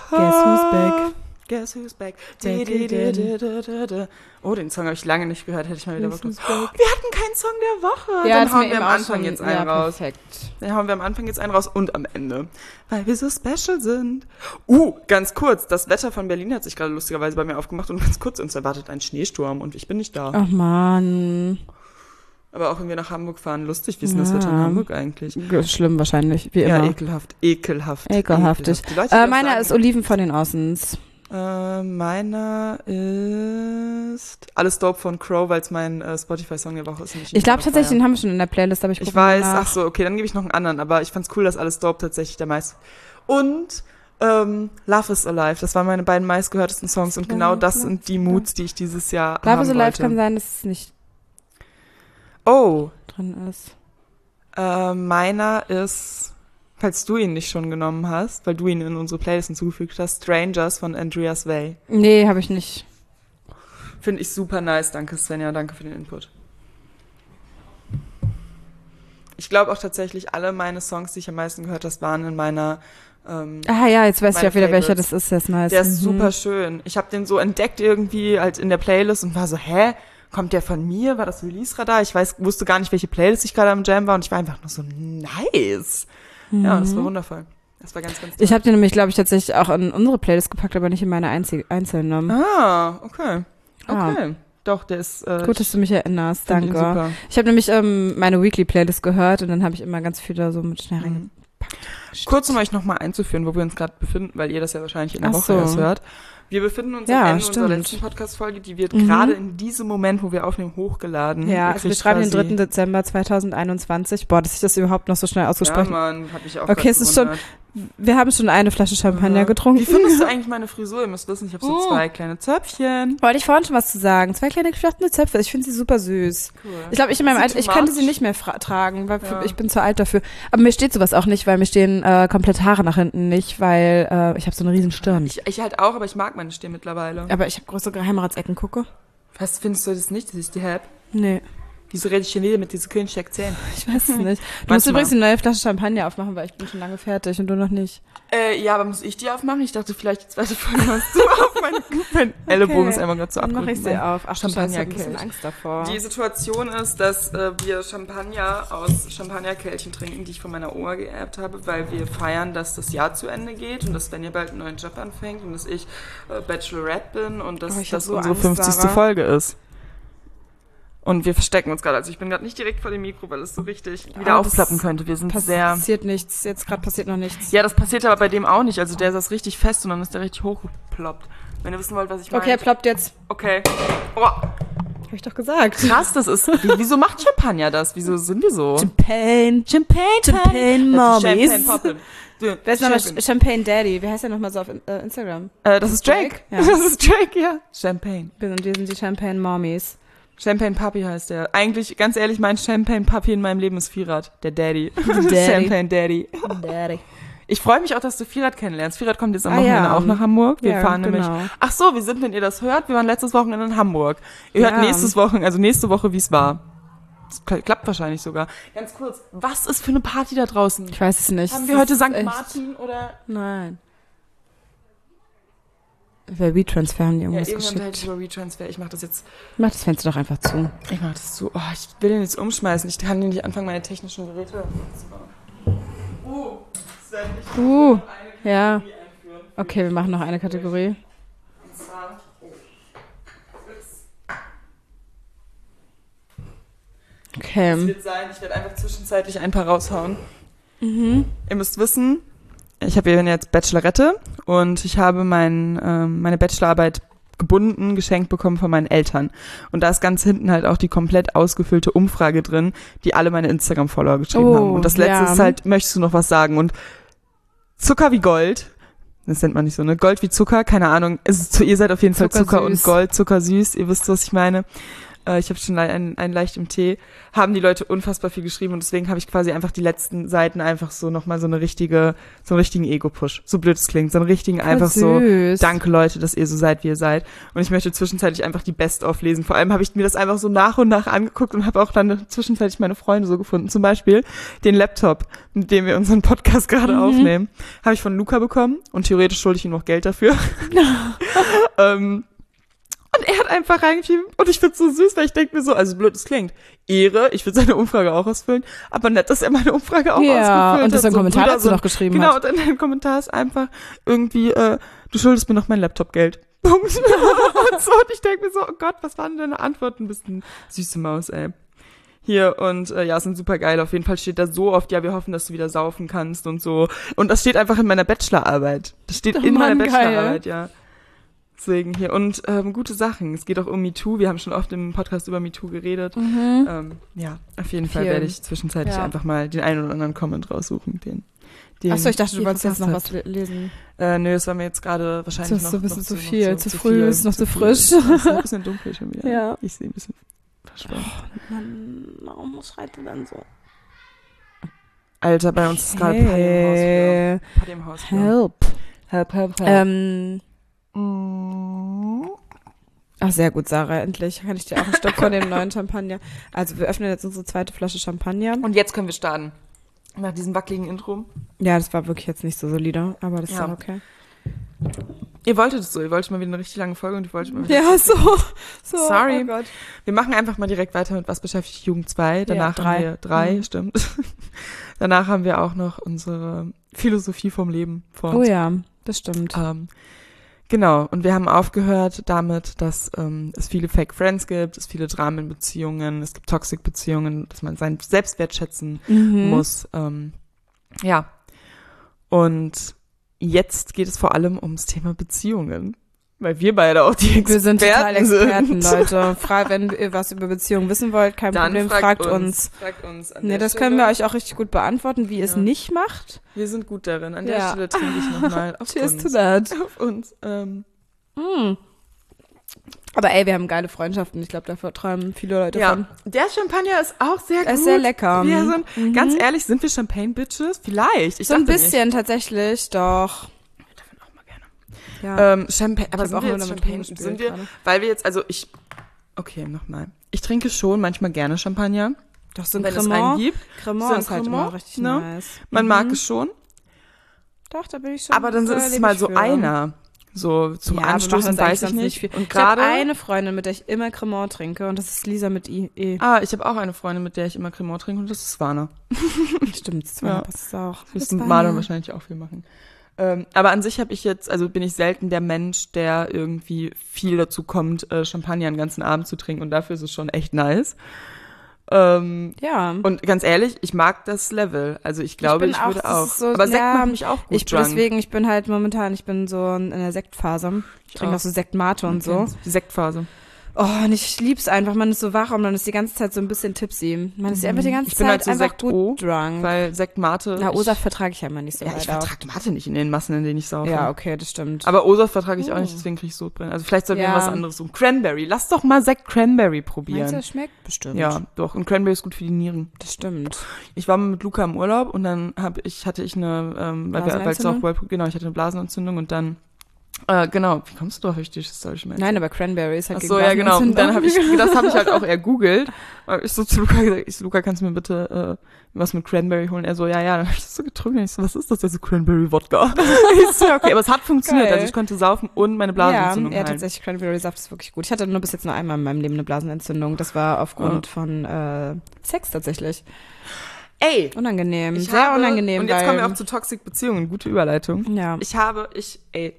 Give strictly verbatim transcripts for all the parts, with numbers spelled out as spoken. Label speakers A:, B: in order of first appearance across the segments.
A: Guess who's back?
B: Guess who's back?
A: Back again.
B: Oh, den Song habe ich lange nicht gehört, hätte ich mal wieder Bock
A: Guess
B: drauf.
A: who's back?
B: Wir hatten keinen Song der Woche.
A: Ja,
B: Dann
A: ist
B: hauen
A: mir
B: wir am
A: eben auch
B: Anfang
A: schon-
B: jetzt einen
A: ja,
B: raus.
A: perfekt.
B: Dann hauen wir am Anfang jetzt einen raus und am Ende. Weil wir so special sind. Uh, ganz kurz. Das Wetter von Berlin hat sich gerade lustigerweise bei mir aufgemacht und ganz kurz, uns erwartet ein Schneesturm und ich bin nicht da.
A: Ach man.
B: Aber auch wenn wir nach Hamburg fahren, lustig. Wie ist denn das
A: Ja.
B: Wetter in Hamburg eigentlich?
A: Schlimm wahrscheinlich, wie
B: Ja,
A: immer.
B: ekelhaft. Ekelhaft.
A: Ekelhaftig.
B: Die Leute, die
A: Äh,
B: das
A: meiner
B: sagen-
A: ist Oliven von den Außens.
B: Äh, meiner ist Alles Dope von Crow, weil es mein äh, Spotify-Song der Woche ist. und
A: Ich glaube
B: ihn
A: tatsächlich, den
B: feier.
A: haben wir schon in der Playlist, aber ich
B: Ich
A: guck mal
B: weiß,
A: nach.
B: ach so, okay, dann gebe ich noch einen anderen, aber ich fand's cool, dass Alles Dope tatsächlich der meist. Und ähm, Love is Alive, das waren meine beiden meistgehörtesten Songs und genau das sind die Moods, die ich dieses Jahr
A: Love
B: haben
A: is Alive
B: wollte.
A: kann sein, dass es nicht
B: Oh,
A: drin ist.
B: äh, meiner ist, falls du ihn nicht schon genommen hast, weil du ihn in unsere Playlist hinzugefügt hast, Strangers von Andreas Way.
A: Nee, habe ich nicht.
B: Finde ich super nice. Danke, Svenja. Danke für den Input. Ich glaube auch tatsächlich, alle meine Songs, die ich am meisten gehört habe, waren in meiner ähm,
A: Ah ja, jetzt weiß ich
B: Meine
A: auch wieder, welcher
B: Favorites.
A: das ist. Der ist nice.
B: Der ist
A: Mhm.
B: super schön. Ich habe den so entdeckt irgendwie halt in der Playlist und war so, hä? Kommt der von mir? War das Release-Radar? Ich weiß, wusste gar nicht, welche Playlist ich gerade am Jam war und ich war einfach nur so, nice. Ja, das war wundervoll. Das war ganz, ganz toll.
A: Ich habe den nämlich, glaube ich, tatsächlich auch in unsere Playlist gepackt, aber nicht in meine einzige, einzelnen.
B: Ah, okay.
A: Ah.
B: Okay. Doch, der ist äh,
A: Gut, dass du mich erinnerst.
B: find ihn
A: Danke.
B: super.
A: Ich habe nämlich ähm, meine Weekly-Playlist gehört und dann habe ich immer ganz viel da so mit schnell reingepackt.
B: Kurz, um euch nochmal einzuführen, wo wir uns gerade befinden, weil ihr das ja wahrscheinlich in der
A: Ach
B: Woche
A: so.
B: erst hört. Wir befinden uns
A: Ja,
B: am Ende
A: stimmt.
B: unserer letzten Podcast-Folge, die wird
A: Mhm.
B: gerade in diesem Moment, wo wir aufnehmen, hochgeladen.
A: Ja,
B: Ihr
A: also wir
B: kriegt
A: schreiben den
B: quasi-
A: dritten Dezember zweitausendeinundzwanzig. Boah, dass ich das überhaupt noch so schnell
B: Ja,
A: auszusprechen.
B: Mann, hab ich auch
A: Okay,
B: grad
A: es ist schon-
B: gewundert.
A: Wir haben schon eine Flasche Champagner
B: Ja.
A: getrunken.
B: Wie findest du eigentlich meine Frisur? Ihr müsst wissen, ich habe so
A: Oh.
B: zwei kleine Zöpfchen.
A: Wollte ich vorhin schon was zu sagen. Zwei kleine geflochtene Zöpfe. Ich finde sie super süß.
B: Cool.
A: Ich glaube, ich in meinem
B: Ist
A: Alter,
B: sie
A: ich
B: too
A: könnte
B: much?
A: sie nicht mehr fra- tragen, weil
B: Ja.
A: ich bin zu alt dafür. Aber mir steht sowas auch nicht, weil mir stehen äh, komplett Haare nach hinten nicht, weil äh, ich habe so eine riesen Stirn.
B: Ich, ich halt auch, aber ich mag meine Stirn mittlerweile.
A: Aber ich habe größere Geheimratsecken, gucke.
B: Was findest du das nicht, dass ich die hab?
A: Nee,
B: Wieso rede ich schon wieder mit diesen künstlichen Akzent?
A: ich weiß es nicht. Du musst
B: Manchmal.
A: übrigens eine neue Flasche Champagner aufmachen, weil ich bin schon lange fertig und du noch nicht.
B: Äh, ja, aber muss ich die aufmachen? Ich dachte, vielleicht die zweite Folge machst du auf. Mein, mein Ellenbogen ist einmal gerade so
A: Dann mache ich
B: abgerückt.
A: sie auf. Ach, Champagner, ich habe ein bisschen
B: Champagnerkelch.
A: Angst davor.
B: Die Situation ist, dass äh, wir Champagner aus Champagnerkelchen trinken, die ich von meiner Oma geerbt habe, weil wir feiern, dass das Jahr zu Ende geht und dass Svenja bald einen neuen Job anfängt und dass ich äh, Bachelorette bin und dass
A: Oh, ich hab
B: das
A: so
B: unsere
A: Angst,
B: fünfzigste
A: Sarah.
B: Folge ist. Und wir verstecken uns gerade. Also ich bin gerade nicht direkt vor dem Mikro, weil es so richtig wieder
A: Ah, das
B: aufklappen könnte. Wir sind sehr...
A: Passiert nichts. Jetzt gerade passiert noch nichts.
B: Ja, das passiert aber bei dem auch nicht. Also der saß richtig fest und dann ist der richtig hochgeploppt. Wenn ihr wissen wollt, was ich meine.
A: Okay, ploppt jetzt.
B: Okay. Oh,
A: Hab ich doch gesagt.
B: krass, das ist... Wie, wieso macht Champagner das? Wieso sind wir so?
A: Champagne.
B: Champagne,
A: Champagne
B: Das ist
A: Mommies.
B: Champagne Poppin. Du,
A: Wer ist nochmal
B: Champagne.
A: Champagne Daddy? Wie heißt der nochmal so auf äh, Instagram?
B: Äh, das ist Drake.
A: Ja.
B: Das ist Drake, ja. Champagne.
A: Und wir sind die Champagne Mommies.
B: Champagne Papi heißt der. Eigentlich, ganz ehrlich, mein Champagne Papi in meinem Leben ist Vierrad. Der Daddy.
A: Daddy.
B: Champagne Daddy.
A: Daddy.
B: Ich freue mich auch, dass du Vierrad kennenlernst. Vierrad kommt jetzt am
A: Ah,
B: Wochenende
A: ja.
B: auch nach Hamburg. Wir
A: Ja,
B: fahren
A: genau.
B: nämlich... Ach so, wir sind, wenn ihr das hört, wir waren letztes Wochenende in Hamburg. Ihr hört
A: Ja.
B: nächstes Wochen, also nächste Woche, wie es war. Das kla- klappt wahrscheinlich sogar. Ganz kurz, was ist für eine Party da draußen?
A: Ich weiß es nicht.
B: Haben
A: Es
B: wir heute
A: ist
B: Sankt
A: echt-
B: Martin oder...
A: Nein. Wer WeTransfer haben die
B: Ja,
A: irgendwas
B: irgendwann halt
A: geschickt.
B: über WeTransfer. Ich mach das jetzt...
A: Mach das Fenster doch einfach zu.
B: Ich mach das zu. Oh, ich will den jetzt umschmeißen. Ich kann den nicht anfangen, meine technischen Geräte zu Oh, Sven, ich will
A: Uh,
B: noch eine
A: ja.
B: Kategorie einführen.
A: Okay, wir machen noch eine Kategorie.
B: Und zwar... Oh. Ups. Es
A: Okay.
B: wird sein, ich werde einfach zwischenzeitlich ein paar raushauen.
A: Mhm.
B: Ihr müsst wissen, ich habe ja jetzt Bachelorette und ich habe mein, ähm, meine Bachelorarbeit gebunden, geschenkt bekommen von meinen Eltern. Und da ist ganz hinten halt auch die komplett ausgefüllte Umfrage drin, die alle meine Instagram-Follower geschrieben
A: Oh,
B: haben. Und das letzte
A: ja.
B: ist halt, möchtest du noch was sagen? Und Zucker wie Gold, das nennt man nicht so, ne? Gold wie Zucker, keine Ahnung. Es ist, ihr seid auf jeden Fall Zucker
A: Zuckersüß.
B: und Gold, zuckersüß, ihr wisst, was ich meine. äh, ich habe schon einen, einen leicht im Tee, haben die Leute unfassbar viel geschrieben und deswegen habe ich quasi einfach die letzten Seiten einfach so nochmal so eine richtige, so einen richtigen Ego-Push. So blöd es klingt, so einen richtigen
A: Voll
B: einfach
A: süß.
B: so, danke Leute, dass ihr so seid, wie ihr seid. Und ich möchte zwischenzeitlich einfach die Best-of lesen. Vor allem habe ich mir das einfach so nach und nach angeguckt und habe auch dann zwischenzeitlich meine Freunde so gefunden. Zum Beispiel den Laptop, mit dem wir unseren Podcast gerade
A: Mhm.
B: aufnehmen, habe ich von Luca bekommen und theoretisch schulde ich ihm noch Geld dafür. ähm, und er hat einfach reingeschrieben und ich find's so süß, weil ich denke mir so, also blöd es klingt, Ehre, ich würde seine Umfrage auch ausfüllen, aber nett, dass er meine Umfrage auch
A: Ja,
B: ausgefüllt
A: und dass
B: hat.
A: er einen
B: So,
A: Kommentar
B: Bruder,
A: dazu
B: so,
A: noch geschrieben
B: genau,
A: hat.
B: und dann ein Kommentar ist einfach irgendwie, äh, du schuldest mir noch mein Laptop-Geld. Punkt. und so, und ich denke mir so, oh Gott, was waren denn deine Antworten? Du bist eine süße Maus, ey. Hier, und äh, ja, es sind super geil. Auf jeden Fall steht da so oft, ja, wir hoffen, dass du wieder saufen kannst und so. Und das steht einfach in meiner Bachelorarbeit. Das steht
A: Oh
B: in
A: Mann,
B: meiner
A: geil.
B: Bachelorarbeit, ja. Deswegen hier. Und ähm, gute Sachen. Es geht auch um MeToo. Wir haben schon oft im Podcast über MeToo geredet.
A: Mhm.
B: Ähm, ja, auf jeden Fall
A: Viel.
B: werde ich zwischenzeitlich
A: Ja.
B: einfach mal den einen oder anderen Comment raussuchen, den, den
A: Achso, ich dachte, du
B: ihr
A: wolltest jetzt noch
B: verfasst
A: was le- lesen.
B: habt. Äh, nö, das war mir jetzt gerade wahrscheinlich
A: Das ist
B: noch,
A: so ein bisschen
B: noch
A: zu
B: noch
A: viel,
B: zu,
A: zu früh, ist noch zu
B: viel.
A: frisch.
B: Ja, es ist ein bisschen dunkel schon wieder.
A: Ja.
B: Ich sehe ein bisschen verschwommen.
A: Mann, warum schreit du dann so?
B: Alter, bei uns ist gerade Party im Haus wieder. Party im Haus wieder.
A: Help.
B: Help, help, help.
A: Ähm,
B: Mm.
A: ach, sehr gut, Sarah, endlich kann ich dir auch einen Stopp von dem neuen Champagner. Also wir öffnen jetzt unsere zweite Flasche Champagner.
B: Und jetzt können wir starten. Nach diesem wackeligen Intro.
A: Ja, das war wirklich jetzt nicht so solide, aber das ist
B: Ja.
A: auch okay.
B: Ihr wolltet es so, ihr wolltet mal wieder eine richtig lange Folge und ihr wolltet mal wieder...
A: Ja, so. so
B: Sorry.
A: Oh Gott.
B: Wir machen einfach mal direkt weiter mit Was beschäftigt Jugend zwei. Danach
A: Ja, drei.
B: haben wir drei,
A: Mhm.
B: stimmt. Danach haben wir auch noch unsere Philosophie vom Leben vor
A: Oh
B: uns.
A: ja, das stimmt.
B: Ähm, genau, und wir haben aufgehört damit, dass ähm, es viele Fake Friends gibt, es viele Dramen in Beziehungen, es gibt Toxic-Beziehungen, dass man seinen Selbstwert schätzen
A: Mhm.
B: muss. Ähm, ja, und jetzt geht es vor allem ums Thema Beziehungen, weil wir beide auch die Experten
A: Wir sind total Experten,
B: sind.
A: Leute. Frag, wenn ihr was über Beziehungen wissen wollt, kein
B: Dann
A: Problem, fragt uns.
B: Fragt uns an
A: Nee,
B: der
A: das
B: Stelle.
A: können wir euch auch richtig gut beantworten, wie ihr es
B: Ja.
A: nicht macht.
B: Wir sind gut darin. An der
A: Ja.
B: Stelle trinke ich nochmal auf
A: Cheers
B: uns.
A: to that.
B: Auf uns. Ähm,
A: Mm. Aber ey, wir haben geile Freundschaften. Ich glaube, davor träumen viele Leute
B: ja,
A: von.
B: der Champagner ist auch sehr
A: Er
B: gut.
A: ist sehr lecker.
B: Wir sind,
A: Mhm.
B: ganz ehrlich, sind wir Champagne-Bitches? Vielleicht. Ich
A: So ein
B: dachte
A: bisschen tatsächlich, doch.
B: Nicht. Wir dürfen auch mal gerne.
A: Ja.
B: Ähm, Champagne, aber
A: hab
B: sind
A: auch
B: wir
A: nur
B: jetzt
A: damit
B: Champagne?
A: rumgespielt
B: Sind wir,
A: gerade.
B: weil wir jetzt, also ich, okay, nochmal. Ich trinke schon manchmal gerne Champagner,
A: Doch, so ein
B: wenn es einen
A: Cremant.
B: gibt.
A: Cremant
B: So ein
A: ist halt
B: Cremant,
A: immer richtig
B: ne?
A: nice.
B: Man
A: Mhm.
B: mag es schon,
A: Doch, da bin ich schon.
B: aber dann
A: da
B: ist es
A: lebe
B: mal
A: ich
B: so
A: für.
B: einer. So zum
A: Ja, wir machen
B: Anstoßen
A: das eigentlich
B: weiß ich
A: sonst
B: nicht.
A: viel.
B: Und
A: Ich habe
B: gerade,
A: eine Freundin, mit der ich immer Cremant trinke und das ist Lisa mit I. E.
B: ah, ich habe auch eine Freundin, mit der ich immer Cremant trinke und das ist Svana.
A: Stimmt, das
B: Ja.
A: ja. passt es auch.
B: Das
A: Das
B: müssten
A: war
B: Marlon
A: ja-
B: wahrscheinlich auch viel machen. Ähm, aber an sich habe ich jetzt, also bin ich selten der Mensch, der irgendwie viel dazu kommt, äh, Champagner einen ganzen Abend zu trinken und dafür ist es schon echt nice. Ähm,
A: Ja.
B: und ganz ehrlich, ich mag das Level. Also ich glaube,
A: bin
B: ich,
A: auch-
B: würde
A: das
B: auch.
A: ist so-
B: aber Sekt
A: ja,
B: macht mich auch gut
A: Ich bin
B: drunk.
A: deswegen, ich bin halt momentan, ich bin so in der Sektphase. Ich trinke
B: auch.
A: auch so Sektmate und so.
B: Die Sektphase.
A: Oh, und ich lieb's einfach. Man ist so wach und man ist die ganze Zeit so ein bisschen tipsy. Man ist einfach die ganze
B: Ich bin
A: Zeit
B: halt so
A: einfach
B: Sekt O,
A: gut drunk.
B: Weil Sekt Mate.
A: Na,
B: ich-
A: O-Saft vertrage ich ja immer nicht so
B: Ja, ich
A: leider.
B: vertrage Mate nicht in den Massen, in denen ich saufe.
A: Ja, okay, das stimmt.
B: Aber O-Saft vertrage ich auch
A: Oh.
B: nicht, deswegen kriege ich Sodbrennen. Also vielleicht sollten wir
A: Ja.
B: was anderes suchen. Cranberry. Lass doch mal Sekt Cranberry
A: Meinst du,
B: probieren.
A: das schmeckt? Bestimmt.
B: Ja, doch. Und Cranberry ist gut für die Nieren.
A: Das stimmt.
B: Ich war mal mit Luca im Urlaub und dann hab ich, hatte ich eine, ähm, weil wir, weil es auch
A: Blasenentzündung?
B: Whirlpool, genau, ich hatte eine Blasenentzündung und dann, äh, genau, wie kommst du auf richtig Story schmeckt?
A: Nein, aber Cranberry ist halt
B: Ach so, ja, genau. Und dann habe ich, das habe ich halt auch ergoogelt. Hab ich so zu Luca gesagt, ich so, Luca, kannst du mir bitte äh, was mit Cranberry holen? Er so, ja, ja. Dann habe ich das so getrunken. Ich so, was ist das? Er so, Cranberry-Wodka. Ich so, ja, okay, aber es hat funktioniert.
A: Geil.
B: Also ich konnte saufen und meine
A: Ja,
B: Blasenentzündung
A: ja,
B: heilen.
A: tatsächlich, Cranberry-Saft ist wirklich gut. Ich hatte nur bis jetzt nur einmal in meinem Leben eine Blasenentzündung. Das war aufgrund von äh, Sex tatsächlich.
B: Ey,
A: Unangenehm,
B: ich
A: sehr
B: habe,
A: unangenehm.
B: Und jetzt
A: weil,
B: kommen wir auch zu Toxic-Beziehungen. Gute Überleitung.
A: Ja.
B: Ich habe, ich, ey,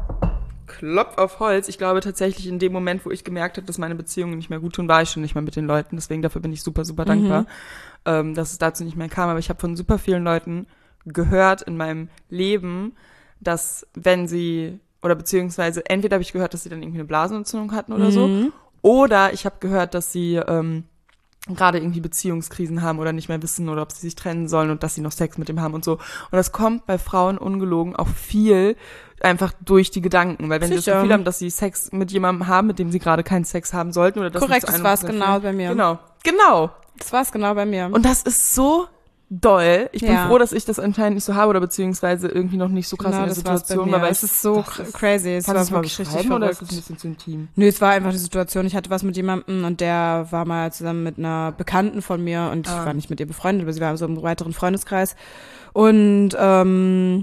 B: Klopf auf Holz. Ich glaube tatsächlich in dem Moment, wo ich gemerkt habe, dass meine Beziehungen nicht mehr gut tun, war ich schon nicht mehr mit den Leuten. Deswegen dafür bin ich super, super dankbar,
A: Mhm.
B: ähm, dass es dazu nicht mehr kam. Aber ich habe von super vielen Leuten gehört in meinem Leben, dass wenn sie, oder beziehungsweise entweder habe ich gehört, dass sie dann irgendwie eine Blasenentzündung hatten oder so,
A: Mhm.
B: oder ich habe gehört, dass sie ähm, gerade irgendwie Beziehungskrisen haben oder nicht mehr wissen oder ob sie sich trennen sollen und dass sie noch Sex mit dem haben und so. Und das kommt bei Frauen ungelogen auch viel einfach durch die Gedanken, weil wenn
A: Sicher.
B: sie das Gefühl haben, dass sie Sex mit jemandem haben, mit dem sie gerade keinen Sex haben sollten oder das
A: Korrekt, das war es genau bei mir.
B: Genau, genau.
A: Das war es genau bei mir.
B: Und das ist so doll. Ich bin
A: Ja.
B: froh, dass ich das anscheinend nicht so habe oder beziehungsweise irgendwie noch nicht so krass
A: Genau,
B: in der
A: das war's bei
B: Situation
A: mir.
B: war, weil
A: Es ist so
B: das ist-
A: crazy. Es
B: Kannst du
A: war
B: es mal
A: wirklich richtig
B: beschreiben oder ist
A: verrückt.
B: das ein bisschen zu intim?
A: Nö, es war einfach die Situation. Ich hatte was mit jemandem und der war mal zusammen mit einer Bekannten von mir und
B: Ah.
A: ich war nicht mit ihr befreundet, aber sie war so im weiteren Freundeskreis. Und ähm,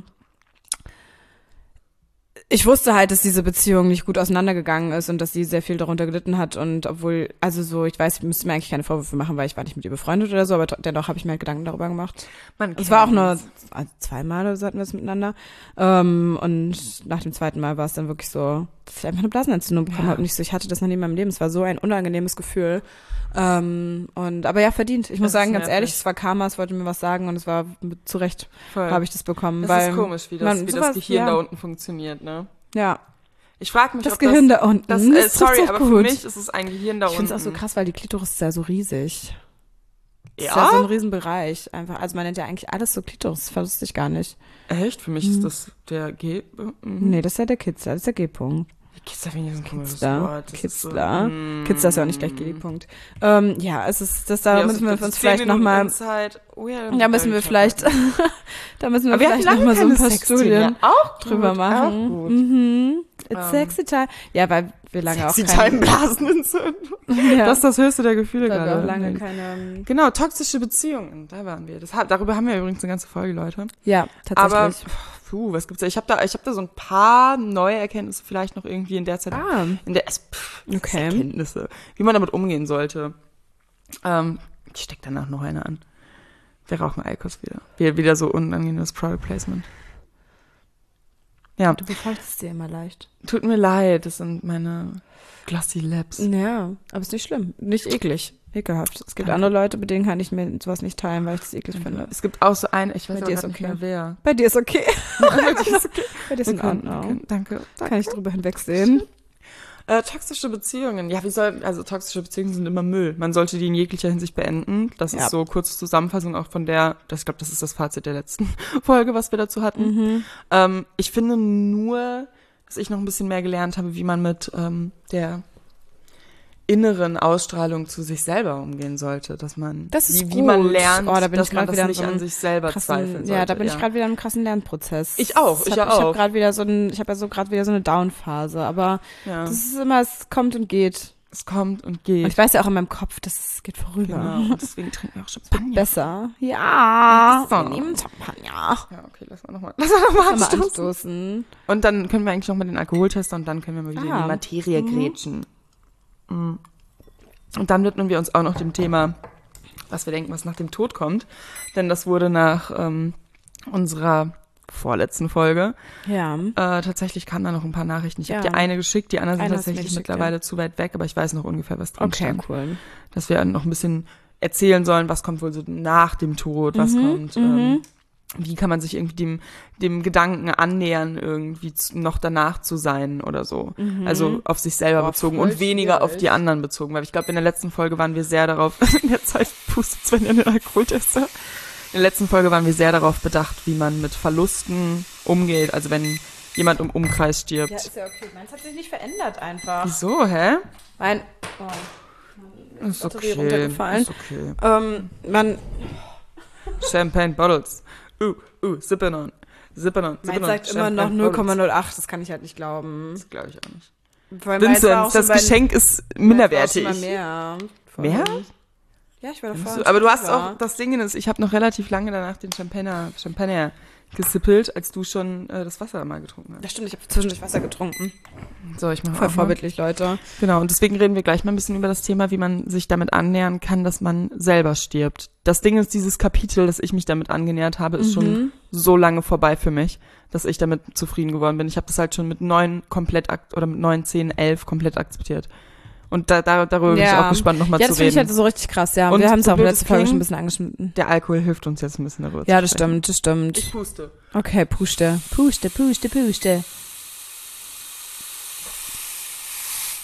A: ich wusste halt, dass diese Beziehung nicht gut auseinandergegangen ist und dass sie sehr viel darunter gelitten hat. Und obwohl, also so, ich weiß, ich müsste mir eigentlich keine Vorwürfe machen, weil ich war nicht mit ihr befreundet oder so, aber tr- dennoch habe ich mir halt Gedanken darüber gemacht.
B: Man
A: Es war auch nur
B: kennt's.
A: also zweimal oder so hatten wir es miteinander. Ähm, und nach dem zweiten Mal war es dann wirklich so, dass ich einfach eine Blasenentzündung bekommen
B: Ja.
A: habe. Und ich so, ich hatte das noch nie in meinem Leben. Es war so ein unangenehmes Gefühl. Ähm, und aber ja, verdient. Ich muss
B: Das
A: sagen,
B: ist
A: ganz
B: nervig.
A: ehrlich, es war Karma, es wollte mir was sagen und es war mit, zu Recht
B: Voll.
A: habe ich das bekommen.
B: Das
A: weil
B: ist komisch, wie das,
A: man
B: wie
A: sowas-
B: das Gehirn
A: ja.
B: da unten funktioniert, ne?
A: Ja,
B: Ich frage mich,
A: das
B: ob
A: Gehirn
B: das,
A: da unten.
B: das,
A: das
B: äh,
A: ist
B: sorry,
A: doch
B: aber
A: gut.
B: für mich ist es ein Gehirn da
A: Ich finde
B: unten.
A: es auch so krass, weil die Klitoris ist ja so riesig. Das
B: Ja?
A: ist ja so ein Riesenbereich. Einfach. Also man nennt ja eigentlich alles so Klitoris. Das wusste ich gar nicht.
B: Echt? Für mich
A: Mhm.
B: ist das der G... Mhm.
A: Nee, das ist ja der Kitzler. Das ist der G-Punkt.
B: Kitzler finde ich ein komisches
A: Kitzler.
B: Wort. Das ist so,
A: Kitzler.
B: mm.
A: Kitzler ist ja auch nicht gleich G-Punkt. Ähm, ja, es ist, das, da
B: Ja,
A: müssen
B: also
A: wir uns
B: zehn
A: vielleicht
B: Minuten
A: nochmal,
B: Inside. Oh ja,
A: da müssen wir vielleicht, da müssen wir
B: Aber wir
A: vielleicht
B: hatten lange
A: nochmal so ein
B: keine
A: paar
B: Sexszenen.
A: Studien
B: Ja, auch gut,
A: drüber machen.
B: Auch gut.
A: Mhm. It's
B: Ähm,
A: sexy time. Ja, weil wir lange
B: Sexy
A: auch keine,
B: Time Blasenentzündung.
A: ja,
B: Das ist das höchste der Gefühle
A: weil wir
B: gerade.
A: auch lange keine,
B: Genau, toxische Beziehungen, da waren wir. Das, hat- darüber haben wir übrigens eine ganze Folge, Leute.
A: ja,
B: Aber,
A: tatsächlich.
B: puh, was gibt's da? Ich habe da, ich habe da so ein paar neue Erkenntnisse vielleicht noch irgendwie in der Zeit.
A: Ah,
B: In der, es- pff, was
A: Okay.
B: heißt Erkenntnisse, wie man damit umgehen sollte. Ähm, ich steck danach noch eine an. Wir rauchen Eikos wieder. Wieder, wieder so unangenehmes Product Placement. Ja,
A: du befeuchtest dir immer leicht.
B: tut mir leid, das sind meine Glossy Lips.
A: Ja, aber ist nicht schlimm. Nicht eklig. Ekelhaft. Es gibt
B: Danke.
A: andere Leute, mit denen kann ich mir sowas nicht teilen, weil ich das eklig finde.
B: Es gibt auch so eine, ich weiß
A: Bei
B: aber
A: dir
B: grad
A: ist
B: nicht
A: okay.
B: mehr wer.
A: Bei dir ist okay.
B: Bei dir ist okay.
A: Bei dir ist
B: Wir
A: in
B: können- wir
A: Ordnung.
B: können- Danke.
A: Da kann ich drüber hinwegsehen.
B: Äh, toxische Beziehungen. Ja, wie soll, also toxische Beziehungen sind immer Müll. Man sollte die in jeglicher Hinsicht beenden. Das
A: Ja.
B: ist so kurze Zusammenfassung auch von der, das, ich glaube, das ist das Fazit der letzten Folge, was wir dazu hatten.
A: Mhm.
B: Ähm, ich finde nur, dass ich noch ein bisschen mehr gelernt habe, wie man mit ähm, der inneren Ausstrahlung zu sich selber umgehen sollte, dass man
A: Das ist
B: wie, wie man
A: gut.
B: lernt,
A: Oh, da bin
B: dass
A: ich
B: man
A: grad
B: das
A: wieder in
B: nicht
A: so einem
B: an sich selber zweifeln
A: Krassen,
B: sollte.
A: ja, da bin ich gerade wieder in einem krassen Lernprozess.
B: Ich auch,
A: Das
B: ich
A: hab,
B: ja
A: Ich habe
B: auch.
A: gerade wieder so ein, ich habe ja so gerade wieder so eine Down-Phase, aber
B: ja,
A: das ist immer, es kommt und geht.
B: es kommt und
A: Und
B: geht.
A: ich weiß ja auch in meinem Kopf, das geht vorüber.
B: Genau. Und deswegen trinken wir auch Champagner.
A: Besser. Ja.
B: So.
A: Wir nehmen Champagner.
B: Ja, okay, lass mal nochmal. Lass mal nochmal
A: Mal
B: anstoßen.
A: anstoßen.
B: Und dann können wir eigentlich nochmal den Alkohol testen und dann können wir mal wieder in
A: Ah.
B: die Materie
A: Mhm.
B: grätschen. Mhm. Und dann widmen wir uns auch noch dem Thema, was wir denken, was nach dem Tod kommt. Denn das wurde nach ähm, unserer vorletzten Folge.
A: Ja.
B: Äh, tatsächlich kamen da noch ein paar Nachrichten. Ich
A: Ja.
B: habe dir eine geschickt, die anderen sind
A: Eine hast du mir
B: tatsächlich
A: geschickt,
B: mittlerweile zu weit weg, aber ich weiß noch ungefähr, was drin
A: Okay,
B: stand.
A: cool.
B: Dass wir noch ein bisschen erzählen sollen, was kommt wohl so nach dem Tod, was
A: Mhm,
B: kommt,
A: mhm.
B: ähm, wie kann man sich irgendwie dem, dem Gedanken annähern, irgendwie zu, noch danach zu sein oder so.
A: Mhm.
B: Also auf sich selber
A: Boah,
B: bezogen
A: voll
B: und weniger auf
A: schwierig.
B: die anderen bezogen. Weil ich glaube, in der letzten Folge waren wir sehr darauf, in der Zeit pustet Sven ja den Alkoholtester. In der letzten Folge waren wir sehr darauf bedacht, wie man mit Verlusten umgeht. Also wenn jemand im Umkreis stirbt.
A: Ja, ist ja okay. Meins hat sich nicht verändert einfach.
B: Wieso, hä?
A: Mein, oh,
B: Ist
A: Batterie
B: okay.
A: runtergefallen.
B: Ist okay.
A: ähm, man,
B: Champagne Bottles. Uh, uh, sipping on. Sipping on.
A: meins
B: sipping on.
A: sagt immer noch
B: Champagne
A: null Komma
B: Bottles.
A: null acht. Das kann ich halt nicht glauben.
B: Das glaube ich auch nicht.
A: Weil meins war auch
B: Vincent,
A: schon
B: das
A: bei-
B: Geschenk ist
A: meins war auch
B: minderwertig.
A: schon mal mehr.
B: Mehr?
A: Ja, ich war da
B: Findest
A: vorher
B: du? Aber du hast
A: drüber.
B: auch, das Ding ist, ich habe noch relativ lange danach den Champagner, Champagner gesippelt, als du schon äh, das Wasser mal getrunken hast.
A: Das stimmt, ich habe zwischendurch Wasser getrunken.
B: So, ich mache
A: Voll
B: auch mal.
A: vorbildlich, Leute.
B: Genau, und deswegen reden wir gleich mal ein bisschen über das Thema, wie man sich damit annähern kann, dass man selber stirbt. Das Ding ist, dieses Kapitel, das ich mich damit angenähert habe, ist schon
A: Mhm.
B: so lange vorbei für mich, dass ich damit zufrieden geworden bin. Ich habe das halt schon mit neun komplett akt oder mit neun, zehn, elf komplett akzeptiert. Und da, da, darüber bin ich
A: Ja.
B: auch gespannt, nochmal
A: Ja,
B: zu
A: das finde ich
B: reden.
A: halt so richtig krass, ja.
B: Und
A: wir haben es
B: so
A: auch in
B: blöd
A: der
B: es
A: letzten Folge
B: klingt,
A: schon ein bisschen angeschnitten.
B: Der Alkohol hilft uns jetzt ein bisschen darüber
A: Ja,
B: zu
A: das
B: sprechen.
A: stimmt, das stimmt.
B: Ich puste.
A: Okay, puste. Puste, puste, puste.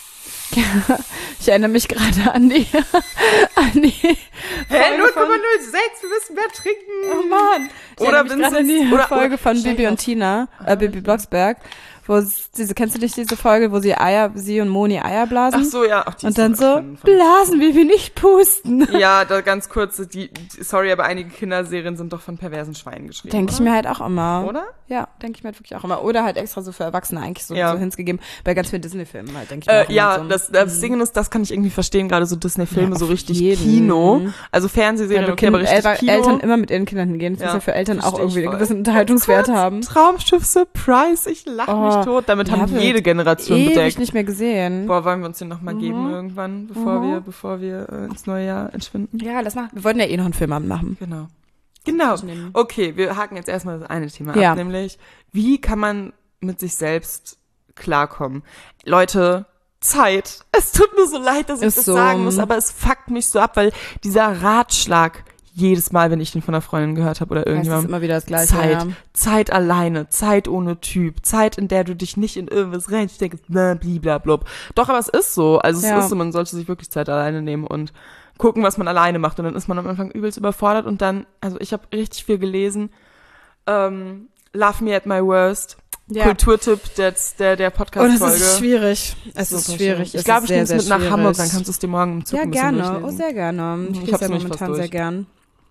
A: Ich erinnere mich gerade an die, an die
B: Hä, null Komma null sechs, wir müssen mehr trinken.
A: Oh Mann. Ich
B: Oder
A: erinnere mich gerade an die
B: oder,
A: Folge
B: oder,
A: von Bibi und Tina, äh, Bibi Blocksberg, wo es, diese, kennst du nicht diese Folge, wo sie Eier, sie und Moni Eier blasen?
B: Ach so, ja. Ach, die
A: und
B: ist
A: dann
B: doch
A: so,
B: von- von-
A: blasen, Bibi, nicht pusten.
B: Ja, da ganz kurz, die, die, sorry, aber einige Kinderserien sind doch von perversen Schweinen geschrieben.
A: Denke ich
B: oder?
A: mir halt auch immer.
B: Oder?
A: Ja, denke ich mir halt wirklich auch immer. Oder halt extra so für Erwachsene eigentlich so,
B: Ja.
A: so hinzugeben. Bei ganz vielen Disney-Filmen halt, denke ich mir auch
B: Äh,
A: immer
B: ja,
A: so.
B: das, das Ding ist, das kann ich irgendwie verstehen, gerade so Disney-Filme,
A: Ja,
B: so
A: auf
B: richtig
A: jeden.
B: Kino. Also Fernsehserien,
A: Ja,
B: okay, aber richtig
A: Eltern,
B: Kino.
A: Eltern immer mit ihren Kindern hingehen. Das
B: Ja,
A: muss ja für Eltern auch
B: versteh ich
A: irgendwie einen
B: voll.
A: gewissen Unterhaltungswert
B: Kurz,
A: haben.
B: Traumschiff Surprise, ich lache
A: Oh,
B: mich tot. Damit
A: ja,
B: haben
A: wird
B: jede Generation
A: Ewig
B: bedeckt.
A: nicht mehr gesehen.
B: Boah, wollen wir uns den nochmal
A: Mhm.
B: geben irgendwann, bevor
A: Mhm.
B: wir, bevor wir äh, ins neue Jahr entschwinden?
A: Ja, das machen. Wir wollten ja eh noch einen Filmabend machen.
B: Genau. Genau.
A: Zwischen
B: Okay, wir haken jetzt erstmal das eine Thema
A: Ja.
B: ab, nämlich, wie kann man mit sich selbst klarkommen? Leute, Zeit. Es tut mir so leid, dass ich
A: Ist
B: das
A: so.
B: sagen muss, aber es fuckt mich so ab, weil dieser Ratschlag, jedes Mal, wenn ich den von einer Freundin gehört habe oder
A: Das ist
B: irgendjemand,
A: immer wieder das Gleiche.
B: Zeit,
A: Ja.
B: Zeit alleine, Zeit ohne Typ, Zeit, in der du dich nicht in irgendwas reinsteckst, bla, bliblablub. Doch, aber es ist so. Also es
A: Ja.
B: ist so, man sollte sich wirklich Zeit alleine nehmen und gucken, was man alleine macht. Und dann ist man am Anfang übelst überfordert und dann, also ich habe richtig viel gelesen. Ähm, Love Me at My Worst.
A: Ja.
B: Kulturtipp der, der, der
A: Oh,
B: Podcast-Folge.
A: das ist schwierig. Es ist
B: Super
A: schwierig.
B: schön.
A: Es
B: Ich glaube,
A: ist
B: ich nehme es
A: sehr,
B: mit
A: sehr
B: nach
A: schwierig.
B: Hamburg, dann kannst du es dir morgen im Zug
A: Ja,
B: ein bisschen
A: gerne.
B: durchlesen.
A: Oh, sehr gerne. Ich
B: Ich
A: lese
B: hab's
A: ja
B: noch nicht fast
A: momentan sehr
B: durch.
A: gern.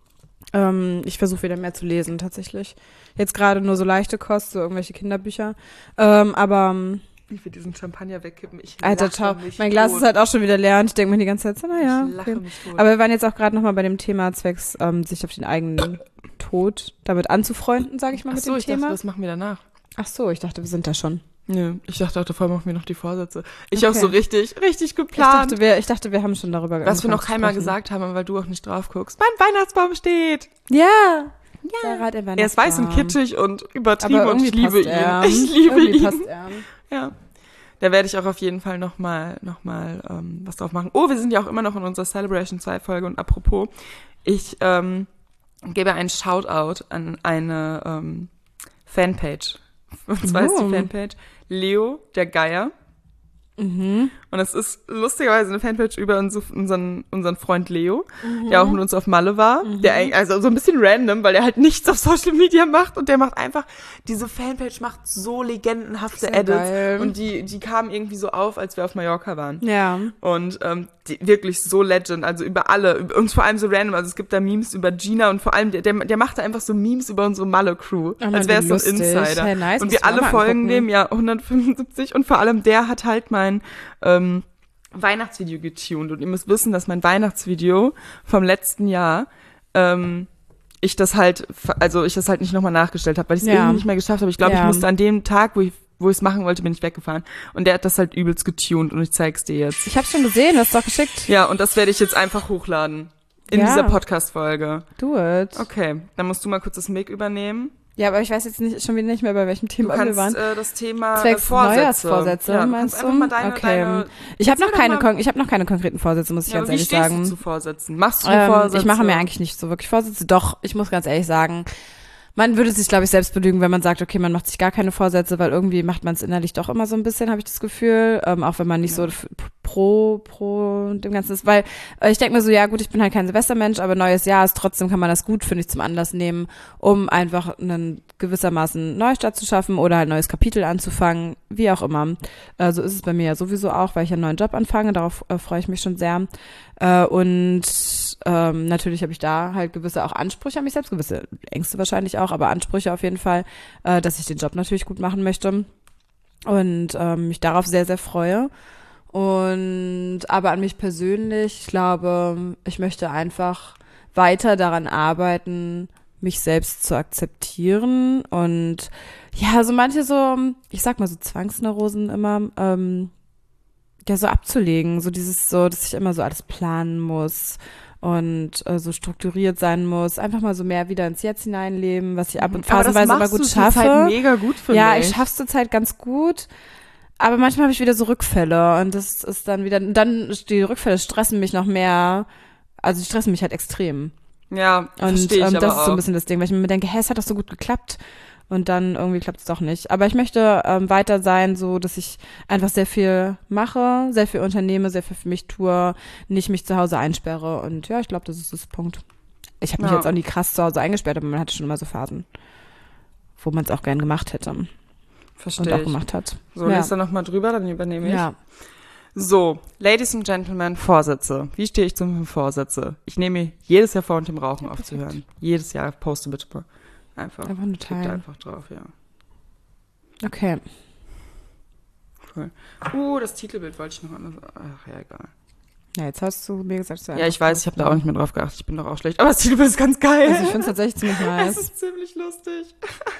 A: Ähm, ich versuche wieder mehr zu lesen, tatsächlich. Jetzt gerade nur so leichte Kost, so irgendwelche Kinderbücher. Ähm, aber, ähm,
B: Wie wir diesen Champagner wegkippen. Ich
A: Alter,
B: lache
A: ciao.
B: mich
A: Mein Glas
B: tot.
A: ist halt auch schon wieder leer und ich denke mir die ganze Zeit so, naja.
B: Ich lache
A: Okay.
B: mich tot.
A: Aber wir waren jetzt auch gerade nochmal bei dem Thema zwecks, ähm, sich auf den eigenen Tod damit anzufreunden, sage ich mal,
B: Ach
A: mit
B: so,
A: dem
B: ich
A: Thema.
B: dachte, das machen wir danach.
A: Ach so, ich dachte, wir sind da schon.
B: Nö, ich dachte auch, davor machen wir noch die Vorsätze. Ich
A: Okay.
B: auch so richtig, richtig
A: Ich
B: geplant.
A: dachte, wir, ich dachte, wir haben schon darüber
B: Was wir noch
A: angefangen zu
B: keinmal
A: sprechen.
B: gesagt haben, weil du auch nicht drauf guckst. Mein Weihnachtsbaum steht.
A: Ja. Sarah hat den
B: Er ist weiß und
A: Weihnachtsbaum.
B: kitschig und übertrieben
A: Aber
B: und ich
A: irgendwie
B: liebe
A: passt er.
B: ihn. Ich liebe
A: irgendwie
B: ihn.
A: passt er.
B: Ja. Da werde ich auch auf jeden Fall nochmal noch mal, ähm, was drauf machen. Oh, wir sind ja auch immer noch in unserer Celebration zwei Folge und apropos, ich ähm, gebe einen Shoutout an eine ähm, Fanpage. Und zwar ist die
A: Oh.
B: Fanpage Leo der Geier.
A: Mhm.
B: Und es ist lustigerweise eine Fanpage über unseren, unseren Freund Leo, der auch mit uns auf Malle war. Der eigentlich, also so ein bisschen random, weil der halt nichts auf Social Media macht und der macht einfach, diese Fanpage macht so legendenhafte
A: Sehr
B: Edits.
A: geil.
B: Und die, die kamen irgendwie so auf, als wir auf Mallorca waren.
A: Ja.
B: Und ähm, die, wirklich so legend, also über alle, über, und vor allem so random, also es gibt da Memes über Gina und vor allem, der, der, der machte einfach so Memes über unsere Malle-Crew,
A: Oh,
B: als wäre es so ein
A: lustig.
B: Insider.
A: Hey, nice,
B: und
A: muss
B: wir
A: ich mir
B: alle
A: mal
B: folgen
A: angucken.
B: dem, ja, hundertfünfundsiebzig und vor allem der hat halt mein ähm, Weihnachtsvideo getuned und ihr müsst wissen, dass mein Weihnachtsvideo vom letzten Jahr ähm, ich das halt, also ich das halt nicht nochmal nachgestellt habe, weil ich es
A: Ja.
B: irgendwie nicht mehr geschafft habe. Ich glaube,
A: Ja.
B: ich musste an dem Tag, wo ich wo ich es machen wollte, bin ich weggefahren. Und der hat das halt übelst getuned und ich zeig's dir jetzt.
A: Ich hab's schon gesehen, du hast doch geschickt.
B: Ja, und das werde ich jetzt einfach hochladen. In
A: Ja.
B: dieser Podcast-Folge.
A: Do it.
B: Okay, dann musst du mal kurz das Mic übernehmen.
A: Ja, aber ich weiß jetzt nicht, schon wieder nicht mehr, bei welchem
B: Du
A: Thema wir
B: kannst
A: waren.
B: äh, das Thema äh,
A: Zwecks
B: Vorsätze.
A: Neujahrsvorsätze,
B: ja, du
A: meinst
B: kannst
A: du?
B: einfach mal deine,
A: Okay.
B: deine
A: Ich habe noch
B: Erzähl doch
A: keine,
B: mal.
A: kon- ich habe noch keine konkreten Vorsätze, muss ich
B: ja,
A: ganz
B: aber wie
A: ehrlich
B: stehst
A: sagen.
B: du zu Vorsätzen? Machst du
A: Ähm,
B: Vorsätze?
A: ich mache mir eigentlich nicht so wirklich Vorsätze. Doch, ich muss ganz ehrlich sagen, man würde sich, glaube ich, selbst belügen, wenn man sagt, okay, man macht sich gar keine Vorsätze, weil irgendwie macht man es innerlich doch immer so ein bisschen, habe ich das Gefühl, ähm, auch wenn man nicht
B: Ja.
A: so f- pro, pro dem Ganzen ist, weil äh, ich denke mir so, ja gut, ich bin halt kein Silvestermensch, aber neues Jahr ist, trotzdem kann man das gut, finde ich, zum Anlass nehmen, um einfach einen gewissermaßen Neustart zu schaffen oder halt ein neues Kapitel anzufangen, wie auch immer. Äh, so ist es bei mir ja sowieso auch, weil ich einen neuen Job anfange, darauf äh, freue ich mich schon sehr. Äh, und ähm, natürlich habe ich da halt gewisse auch Ansprüche an mich selbst, gewisse Ängste wahrscheinlich auch, aber Ansprüche auf jeden Fall, äh, dass ich den Job natürlich gut machen möchte und ähm, mich darauf sehr, sehr freue. Und aber an mich persönlich, ich glaube, ich möchte einfach weiter daran arbeiten, mich selbst zu akzeptieren und ja, so manche so, ich sag mal so Zwangsneurosen immer, ähm, ja, so abzulegen, so dieses so, dass ich immer so alles planen muss und äh, so strukturiert sein muss, einfach mal so mehr wieder ins Jetzt hineinleben, was ich ab und
B: Aber das
A: phasenweise immer
B: machst
A: gut
B: du zurzeit
A: schaffe.
B: mega gut, finde
A: Ja,
B: ich.
A: ich schaff's zurzeit ganz gut, aber manchmal habe ich wieder so Rückfälle und das ist dann wieder, dann die Rückfälle stressen mich noch mehr, also die stressen mich halt extrem.
B: Ja,
A: Und
B: verstehe ich
A: ähm,
B: aber
A: das ist so
B: auch.
A: ein bisschen das Ding, weil ich mir denke, hä, es hat doch so gut geklappt. und dann irgendwie klappt es doch nicht. Aber ich möchte ähm, weiter sein, so dass ich einfach sehr viel mache, sehr viel unternehme, sehr viel für mich tue, nicht mich zu Hause einsperre und ja, ich glaube, das ist das Punkt. Ich habe mich
B: Ja.
A: jetzt auch nie krass zu Hause eingesperrt, aber man hatte schon immer so Phasen, wo man es auch gern gemacht hätte und
B: Verstehe
A: auch
B: ich.
A: gemacht hat.
B: So,
A: ja.
B: lest da nochmal drüber, dann übernehme ich.
A: Ja.
B: So, Ladies and Gentlemen, Vorsätze. Wie stehe ich zum Vorsätze? Ich nehme mir jedes Jahr vor, und dem Rauchen
A: Ja,
B: aufzuhören. Jedes Jahr, poste bitte mal. Einfach.
A: Einfach nur
B: Klick da
A: teilen.
B: einfach drauf, ja.
A: Okay.
B: Cool. Uh, das Titelbild wollte ich noch anders. Ach ja, egal.
A: Ja, jetzt hast du mir gesagt, du
B: Ja, ich weiß, ich habe da auch nicht mehr drauf geachtet. Ich bin doch auch schlecht. Aber das Titelbild ist ganz geil.
A: Also ich finde es tatsächlich ziemlich
B: Es
A: nice.
B: ist ziemlich lustig.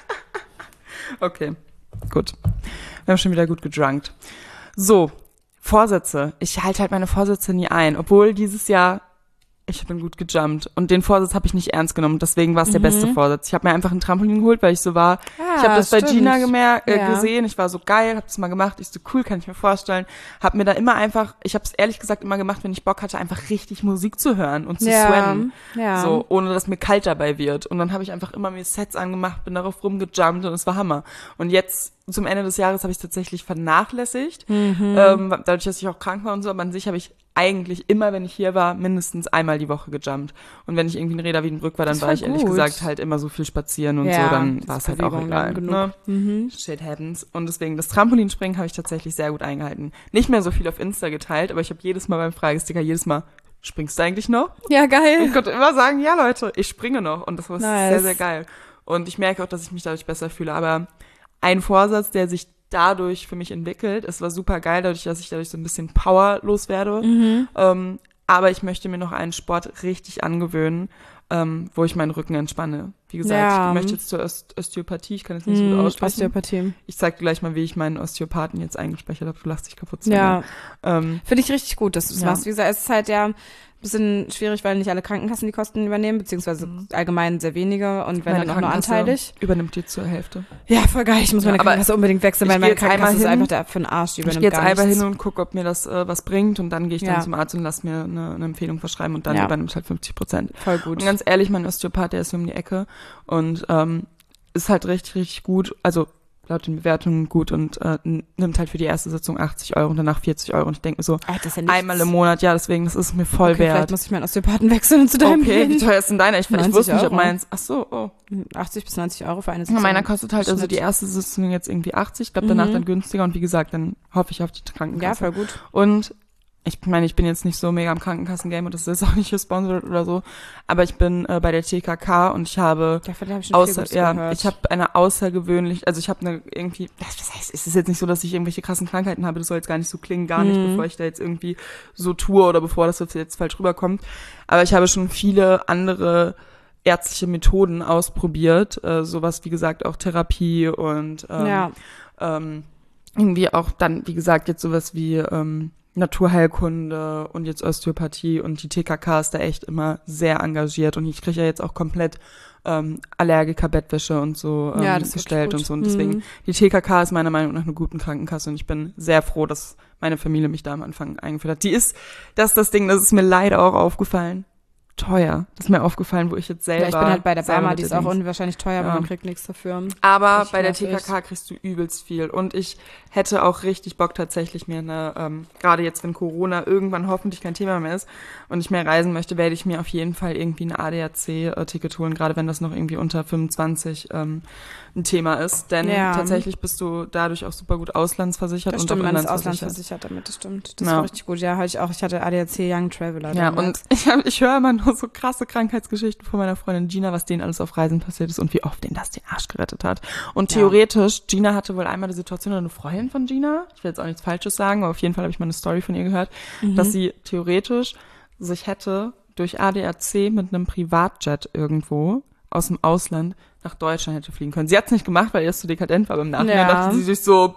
B: Okay, gut. Wir haben schon wieder gut gedrunkt. So, Vorsätze. Ich halte halt meine Vorsätze nie ein, obwohl dieses Jahr, ich bin gut gejumpt und den Vorsatz habe ich nicht ernst genommen. Deswegen war es der
A: Mhm.
B: beste Vorsatz. Ich habe mir einfach ein Trampolin geholt, weil ich so war,
A: Ah,
B: ich habe das bei
A: stimmt.
B: Gina gemerkt, äh,
A: Ja.
B: gesehen. Ich war so geil, habe das mal gemacht. Ich so cool, kann ich mir vorstellen. Habe mir da immer einfach, ich habe es ehrlich gesagt immer gemacht, wenn ich Bock hatte, einfach richtig Musik zu hören und zu
A: Ja,
B: sweaten.
A: ja.
B: So, ohne dass mir kalt dabei wird. Und dann habe ich einfach immer mir Sets angemacht, bin darauf rumgejumpt und es war Hammer. Und jetzt zum Ende des Jahres habe ich es tatsächlich vernachlässigt,
A: Mhm.
B: ähm, dadurch, dass ich auch krank war und so. Aber an sich habe ich eigentlich immer, wenn ich hier war, mindestens einmal die Woche gejumpt. Und wenn ich irgendwie in Reda Wiedenbrück war, dann
A: Das
B: war
A: war
B: ich ehrlich
A: gut.
B: gesagt halt immer so viel spazieren und
A: Ja,
B: so, dann
A: das
B: war
A: ist
B: es halt auch
A: Bewegung
B: egal.
A: dann genug.
B: Ne?
A: Mhm.
B: Shit happens. Und deswegen, das Trampolinspringen habe ich tatsächlich sehr gut eingehalten. Nicht mehr so viel auf Insta geteilt, aber ich habe jedes Mal beim Fragesticker, jedes Mal, springst du eigentlich noch?
A: Ja, geil.
B: Ich konnte immer sagen, ja Leute, ich springe noch. Und das war
A: Nice.
B: sehr, sehr geil. Und ich merke auch, dass ich mich dadurch besser fühle. Aber ein Vorsatz, der sich dadurch für mich entwickelt, es war super geil, dadurch, dass ich dadurch so ein bisschen powerlos werde.
A: Mhm.
B: Ähm, aber ich möchte mir noch einen Sport richtig angewöhnen, ähm, wo ich meinen Rücken entspanne. Wie gesagt,
A: Ja.
B: ich möchte jetzt zur Ost- Osteopathie, ich kann es nicht so
A: Mhm.
B: gut aussprechen.
A: Osteopathie.
B: Ich zeig dir gleich mal, wie ich meinen Osteopathen jetzt eingespeichert habe. Du lachst dich kaputt. Svenja.
A: Ja,
B: Ähm,
A: finde ich richtig gut, dass du das
B: Ja.
A: machst. Wie gesagt, es ist halt ja ein bisschen schwierig, weil nicht alle Krankenkassen die Kosten übernehmen, beziehungsweise
B: Mhm.
A: allgemein sehr wenige und wenn
B: meine
A: dann auch nur
B: Krankenkasse
A: anteilig.
B: Übernimmt die zur Hälfte.
A: Ja, voll geil. Ich muss meine
B: Ja, aber
A: Krankenkasse unbedingt wechseln,
B: ich
A: weil
B: geh
A: meine
B: jetzt einmal
A: Krankenkasse ist
B: hin.
A: einfach der für den Arsch. Die
B: Ich
A: übernimmt
B: gehe jetzt
A: gar
B: einmal
A: nichts.
B: hin und gucke, ob mir das äh, was bringt und dann gehe ich dann
A: Ja.
B: zum Arzt und lass mir eine, eine Empfehlung verschreiben und dann
A: Ja.
B: übernimmt halt fünfzig Prozent.
A: Voll gut.
B: Und ganz ehrlich, mein Osteopath, der ist hier um die Ecke und ähm, ist halt richtig, richtig gut, also laut den Bewertungen gut und äh, n- nimmt halt für die erste Sitzung achtzig Euro und danach vierzig Euro und ich denke mir so,
A: Ah, das ist ja nichts.
B: einmal im Monat, ja, deswegen, das ist mir voll
A: Okay, vielleicht
B: wert.
A: muss ich meinen Osteopathen wechseln und zu deinem
B: Okay, wie
A: gehen.
B: teuer ist denn deiner? Ich, ich
A: neunzig
B: wusste nicht, ob
A: Euro.
B: meins, ach so, oh.
A: achtzig bis neunzig Euro für eine
B: Ja,
A: Sitzung.
B: meiner kostet halt, also
A: Schnitt.
B: die erste Sitzung jetzt irgendwie achtzig, ich glaube danach
A: Mhm.
B: dann günstiger und wie gesagt, dann hoffe ich auf die Krankenkasse.
A: Ja, voll gut.
B: Und ich meine, ich bin jetzt nicht so mega am Krankenkassen-Game und das ist auch nicht gesponsert oder so, aber ich bin äh, bei der T K K und ich habe
A: Davon habe ich schon viel
B: außer,
A: Gutes
B: ja,
A: gehört.
B: ich habe eine außergewöhnlich, also ich habe eine irgendwie, das heißt, es ist jetzt nicht so, dass ich irgendwelche krassen Krankheiten habe, das soll jetzt gar nicht so klingen, gar nicht,
A: Mhm.
B: bevor ich da jetzt irgendwie so tue oder bevor das jetzt falsch rüberkommt, aber ich habe schon viele andere ärztliche Methoden ausprobiert, äh, sowas wie gesagt auch Therapie und ähm,
A: ja.
B: ähm, irgendwie auch dann, wie gesagt, jetzt sowas wie ähm, Naturheilkunde und jetzt Osteopathie und die T K K ist da echt immer sehr engagiert und ich kriege ja jetzt auch komplett ähm, Allergiker-Bettwäsche und so ähm,
A: Ja, das ist
B: gestellt
A: wirklich
B: und so und
A: gut.
B: deswegen,
A: Mhm.
B: die T K K ist meiner Meinung nach eine gute Krankenkasse und ich bin sehr froh, dass meine Familie mich da am Anfang eingeführt hat. Die ist, das ist das Ding, das ist mir leider auch aufgefallen, teuer. Das ist mir aufgefallen, wo ich jetzt selber...
A: Ja, ich bin halt bei der
B: selber
A: Barmer,
B: mit
A: die ist
B: der
A: auch
B: Dings-
A: unwahrscheinlich teuer, aber
B: Ja.
A: man kriegt nichts dafür.
B: Aber
A: Richtig
B: bei der
A: nervig.
B: T K K kriegst du übelst viel. Und ich hätte auch richtig Bock tatsächlich mir eine, ähm, gerade jetzt, wenn Corona irgendwann hoffentlich kein Thema mehr ist und ich mehr reisen möchte, werde ich mir auf jeden Fall irgendwie ein A D A C-Ticket holen, gerade wenn das noch irgendwie unter fünfundzwanzig ähm, ein Thema ist. Denn
A: Ja.
B: tatsächlich bist du dadurch auch super gut auslandsversichert
A: Das
B: und
A: stimmt,
B: auch
A: man ist
B: inlandsversichert.
A: auslandsversichert damit, das stimmt. Das
B: Ja.
A: war richtig gut. Ja, hatte ich auch. Ich hatte A D A C Young Traveler
B: Ja,
A: damals.
B: und ich, hab, ich höre immer nur so krasse Krankheitsgeschichten von meiner Freundin Gina, was denen alles auf Reisen passiert ist und wie oft denen das den Arsch gerettet hat. Und
A: Ja.
B: theoretisch, Gina hatte wohl einmal die Situation, oder eine Freundin von Gina, ich will jetzt auch nichts Falsches sagen, aber auf jeden Fall habe ich mal eine Story von ihr gehört,
A: Mhm.
B: dass sie theoretisch sich hätte durch A D A C mit einem Privatjet irgendwo aus dem Ausland nach Deutschland hätte fliegen können. Sie hat es nicht gemacht, weil ihr es zu dekadent war, aber im Nachhinein
A: Ja.
B: dachte sie sich so,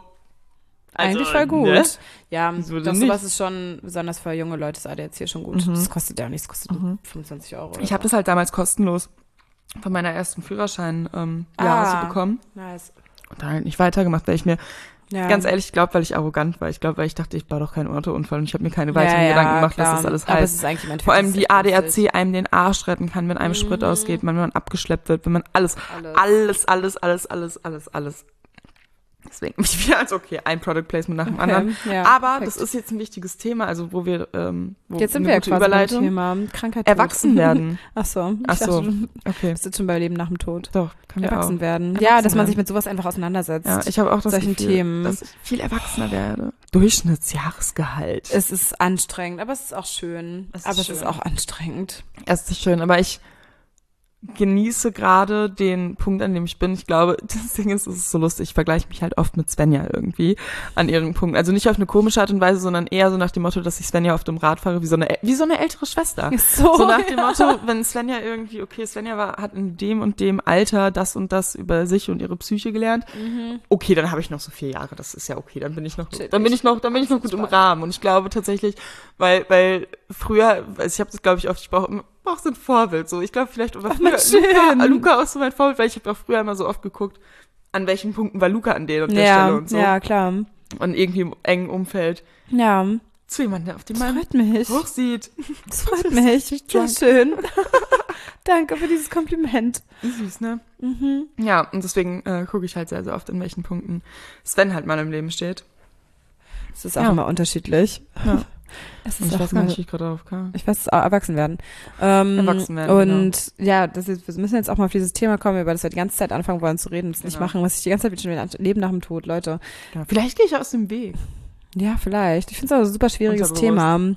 B: also,
A: Eigentlich voll gut.
B: ne?
A: Ja,
B: Wieso
A: doch
B: denn
A: sowas
B: nicht?
A: ist schon, besonders für junge Leute, ist A D A C schon gut.
B: Mhm.
A: Das kostet ja auch nichts, das kostet
B: Mhm.
A: fünfundzwanzig Euro. Oder
B: Ich habe
A: so.
B: das halt damals kostenlos von meiner ersten Führerschein ähm,
A: Ah.
B: Jahre so bekommen.
A: Nice.
B: Und dann halt nicht weitergemacht, weil ich mir
A: Ja.
B: Ganz ehrlich, ich glaube, weil ich arrogant war. Ich glaube, weil ich dachte, ich baue doch keinen Autounfall und ich habe mir keine weiteren
A: ja, ja,
B: Gedanken gemacht,
A: klar.
B: was das alles
A: Aber
B: heißt.
A: es ist eigentlich im Endeffekt
B: Vor allem
A: ist es
B: wie
A: echt
B: A D A C
A: lustig.
B: einem den Arsch retten kann, wenn einem
A: Mhm.
B: Sprit ausgeht, wenn man abgeschleppt wird, wenn man alles,
A: Alles.
B: alles, alles, alles, alles, alles, alles. Deswegen mich wieder als okay, ein Product Placement nach dem
A: Okay,
B: anderen.
A: ja,
B: Aber
A: perfekt.
B: das ist jetzt ein wichtiges Thema, also wo wir, ähm, wo
A: Jetzt sind
B: eine
A: wir ja
B: gute
A: quasi beim
B: Überleitung.
A: Thema Krankheit.
B: Erwachsen
A: Tod.
B: werden.
A: Ach so. Ich
B: Ach so,
A: dachte, du
B: okay.
A: bist jetzt schon bei Leben nach dem Tod.
B: Doch, können wir
A: Erwachsen
B: auch.
A: werden.
B: Erwachsen
A: Ja, dass man
B: werden.
A: sich mit sowas einfach auseinandersetzt.
B: Ja, ich habe auch das
A: solchen
B: Gefühl,
A: Themen.
B: dass ich viel erwachsener werde. Durchschnittsjahresgehalt.
A: Es ist anstrengend, aber es ist auch schön.
B: Es ist
A: aber es
B: schön.
A: ist auch anstrengend.
B: Es ist schön, aber ich genieße gerade den Punkt, an dem ich bin. Ich glaube, das Ding ist, es ist so lustig. Ich vergleiche mich halt oft mit Svenja irgendwie an ihren Punkten. Also nicht auf eine komische Art und Weise, sondern eher so nach dem Motto, dass ich Svenja auf dem Rad fahre, wie so eine, wie so eine ältere Schwester.
A: So,
B: So nach dem
A: ja.
B: Motto, wenn Svenja irgendwie, okay, Svenja war, hat in dem und dem Alter das und das über sich und ihre Psyche gelernt.
A: Mhm.
B: Okay, dann habe ich noch so vier Jahre, das ist ja okay, dann bin ich noch,
A: Chillig.
B: dann bin ich noch, dann bin ich noch gut im Rahmen. Und ich glaube tatsächlich, weil, weil früher, also ich habe das glaube ich oft, ich brauche auch so ein Vorbild, so, ich glaube vielleicht, aber früher,
A: schön.
B: Luca, Luca auch so mein Vorbild, weil ich habe auch früher immer so oft geguckt, an welchen Punkten war Luca an der und der
A: Ja,
B: Stelle und so.
A: ja, klar.
B: Und irgendwie im engen Umfeld
A: Ja,
B: zu jemandem, der auf den
A: das
B: man
A: freut mich.
B: hochsieht.
A: Das freut mich. Sehr
B: drunk.
A: schön. Danke für dieses Kompliment.
B: Süß, ne?
A: Mhm.
B: Ja, und deswegen äh, gucke ich halt sehr, sehr oft, in welchen Punkten Sven halt mal im Leben steht.
A: Es ist auch
B: Ja.
A: immer unterschiedlich.
B: Ja.
A: Es
B: Und
A: ist
B: ich
A: auch
B: weiß gar
A: immer,
B: nicht, wie ich gerade drauf kam.
A: ich weiß, es ist auch erwachsen werden. Ähm,
B: Erwachsen werden,
A: Und ja, das ist, wir müssen jetzt auch mal auf dieses Thema kommen, über das wir die ganze Zeit anfangen wollen zu reden und es nicht
B: Genau.
A: machen, was ich die ganze Zeit schon wieder Leben nach dem Tod, Leute.
B: Ja, vielleicht gehe ich aus dem Weg.
A: Ja, vielleicht. Ich finde es auch ein super schwieriges
B: Unterbewusst.
A: Thema.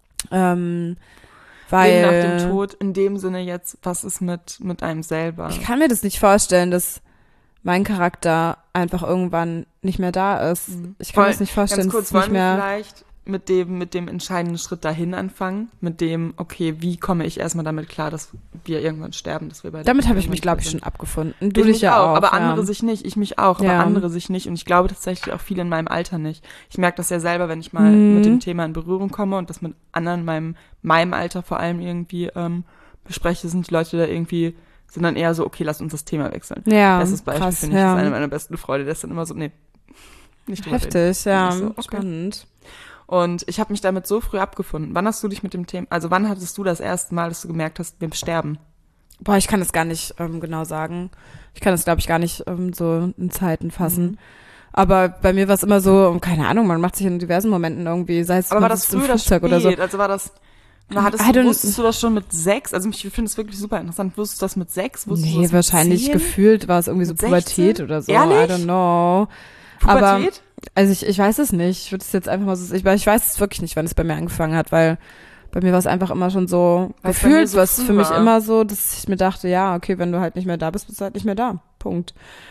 A: Ähm, weil
B: Leben nach dem Tod, in dem Sinne jetzt, was ist mit, mit einem selber?
A: ich kann mir das nicht vorstellen, dass mein Charakter einfach irgendwann nicht mehr da ist.
B: Mhm.
A: Ich kann mir
B: Voll.
A: das nicht vorstellen,
B: Ganz kurz,
A: dass es nicht
B: wollen wir
A: mehr.
B: vielleicht mit dem, mit dem entscheidenden Schritt dahin anfangen? Mit dem, okay, wie komme ich erstmal damit klar, dass wir irgendwann sterben, dass wir beide
A: Damit habe ich
B: irgendwann
A: mich, glaube ich,
B: sind?
A: schon abgefunden. Du
B: Ich
A: dich
B: mich
A: ja auch.
B: aber
A: ja.
B: andere sich nicht. Ich mich auch, aber
A: Ja.
B: andere sich nicht. Und ich glaube tatsächlich auch viele in meinem Alter nicht. Ich merke das ja selber, wenn ich mal
A: Mhm.
B: mit dem Thema in Berührung komme und das mit anderen in meinem, meinem Alter vor allem irgendwie ähm, bespreche, sind die Leute da irgendwie, sind dann eher so, okay, lass uns das Thema wechseln.
A: Ja,
B: Bestes Beispiel
A: krass,
B: finde ich,
A: ja.
B: ist eine meiner besten Freunde, der ist dann immer so, nee, nicht drüber reden.
A: Heftig, ja.
B: Und ich so, okay.
A: Spannend.
B: Und ich habe mich damit so früh abgefunden. Wann hast du dich mit dem Thema, also wann hattest du das erste Mal, dass du gemerkt hast, wir sterben?
A: Boah, ich kann das gar nicht ähm, genau sagen. Ich kann das, glaube ich, gar nicht ähm, so in Zeiten fassen.
B: Mhm.
A: Aber bei mir war es immer so, keine Ahnung, man macht sich in diversen Momenten irgendwie, sei es
B: Aber war
A: man
B: das
A: sitzt im
B: früh oder
A: Flugzeug
B: spät?
A: oder so.
B: Also war das, na, hattest
A: I
B: du,
A: don't-
B: wusstest du das schon mit sechs? Also ich finde es wirklich super interessant. Wusstest du das mit sechs? Wusstest du
A: Nee,
B: das
A: wahrscheinlich
B: mit zehn?
A: gefühlt war es irgendwie so
B: Mit
A: Pubertät
B: sechzehn?
A: oder so.
B: Ehrlich?
A: I don't know. Aber
B: Pubertät?
A: also ich, ich weiß es nicht. Ich würde es jetzt einfach mal so, ich, ich weiß es wirklich nicht, wann es bei mir angefangen hat, weil bei mir war es einfach immer schon so
B: Weil es bei mir
A: gefühlt,
B: so
A: was
B: früh
A: für mich
B: war.
A: immer so, dass ich mir dachte, ja, okay, wenn du halt nicht mehr da bist, bist du halt nicht mehr da. Punkt.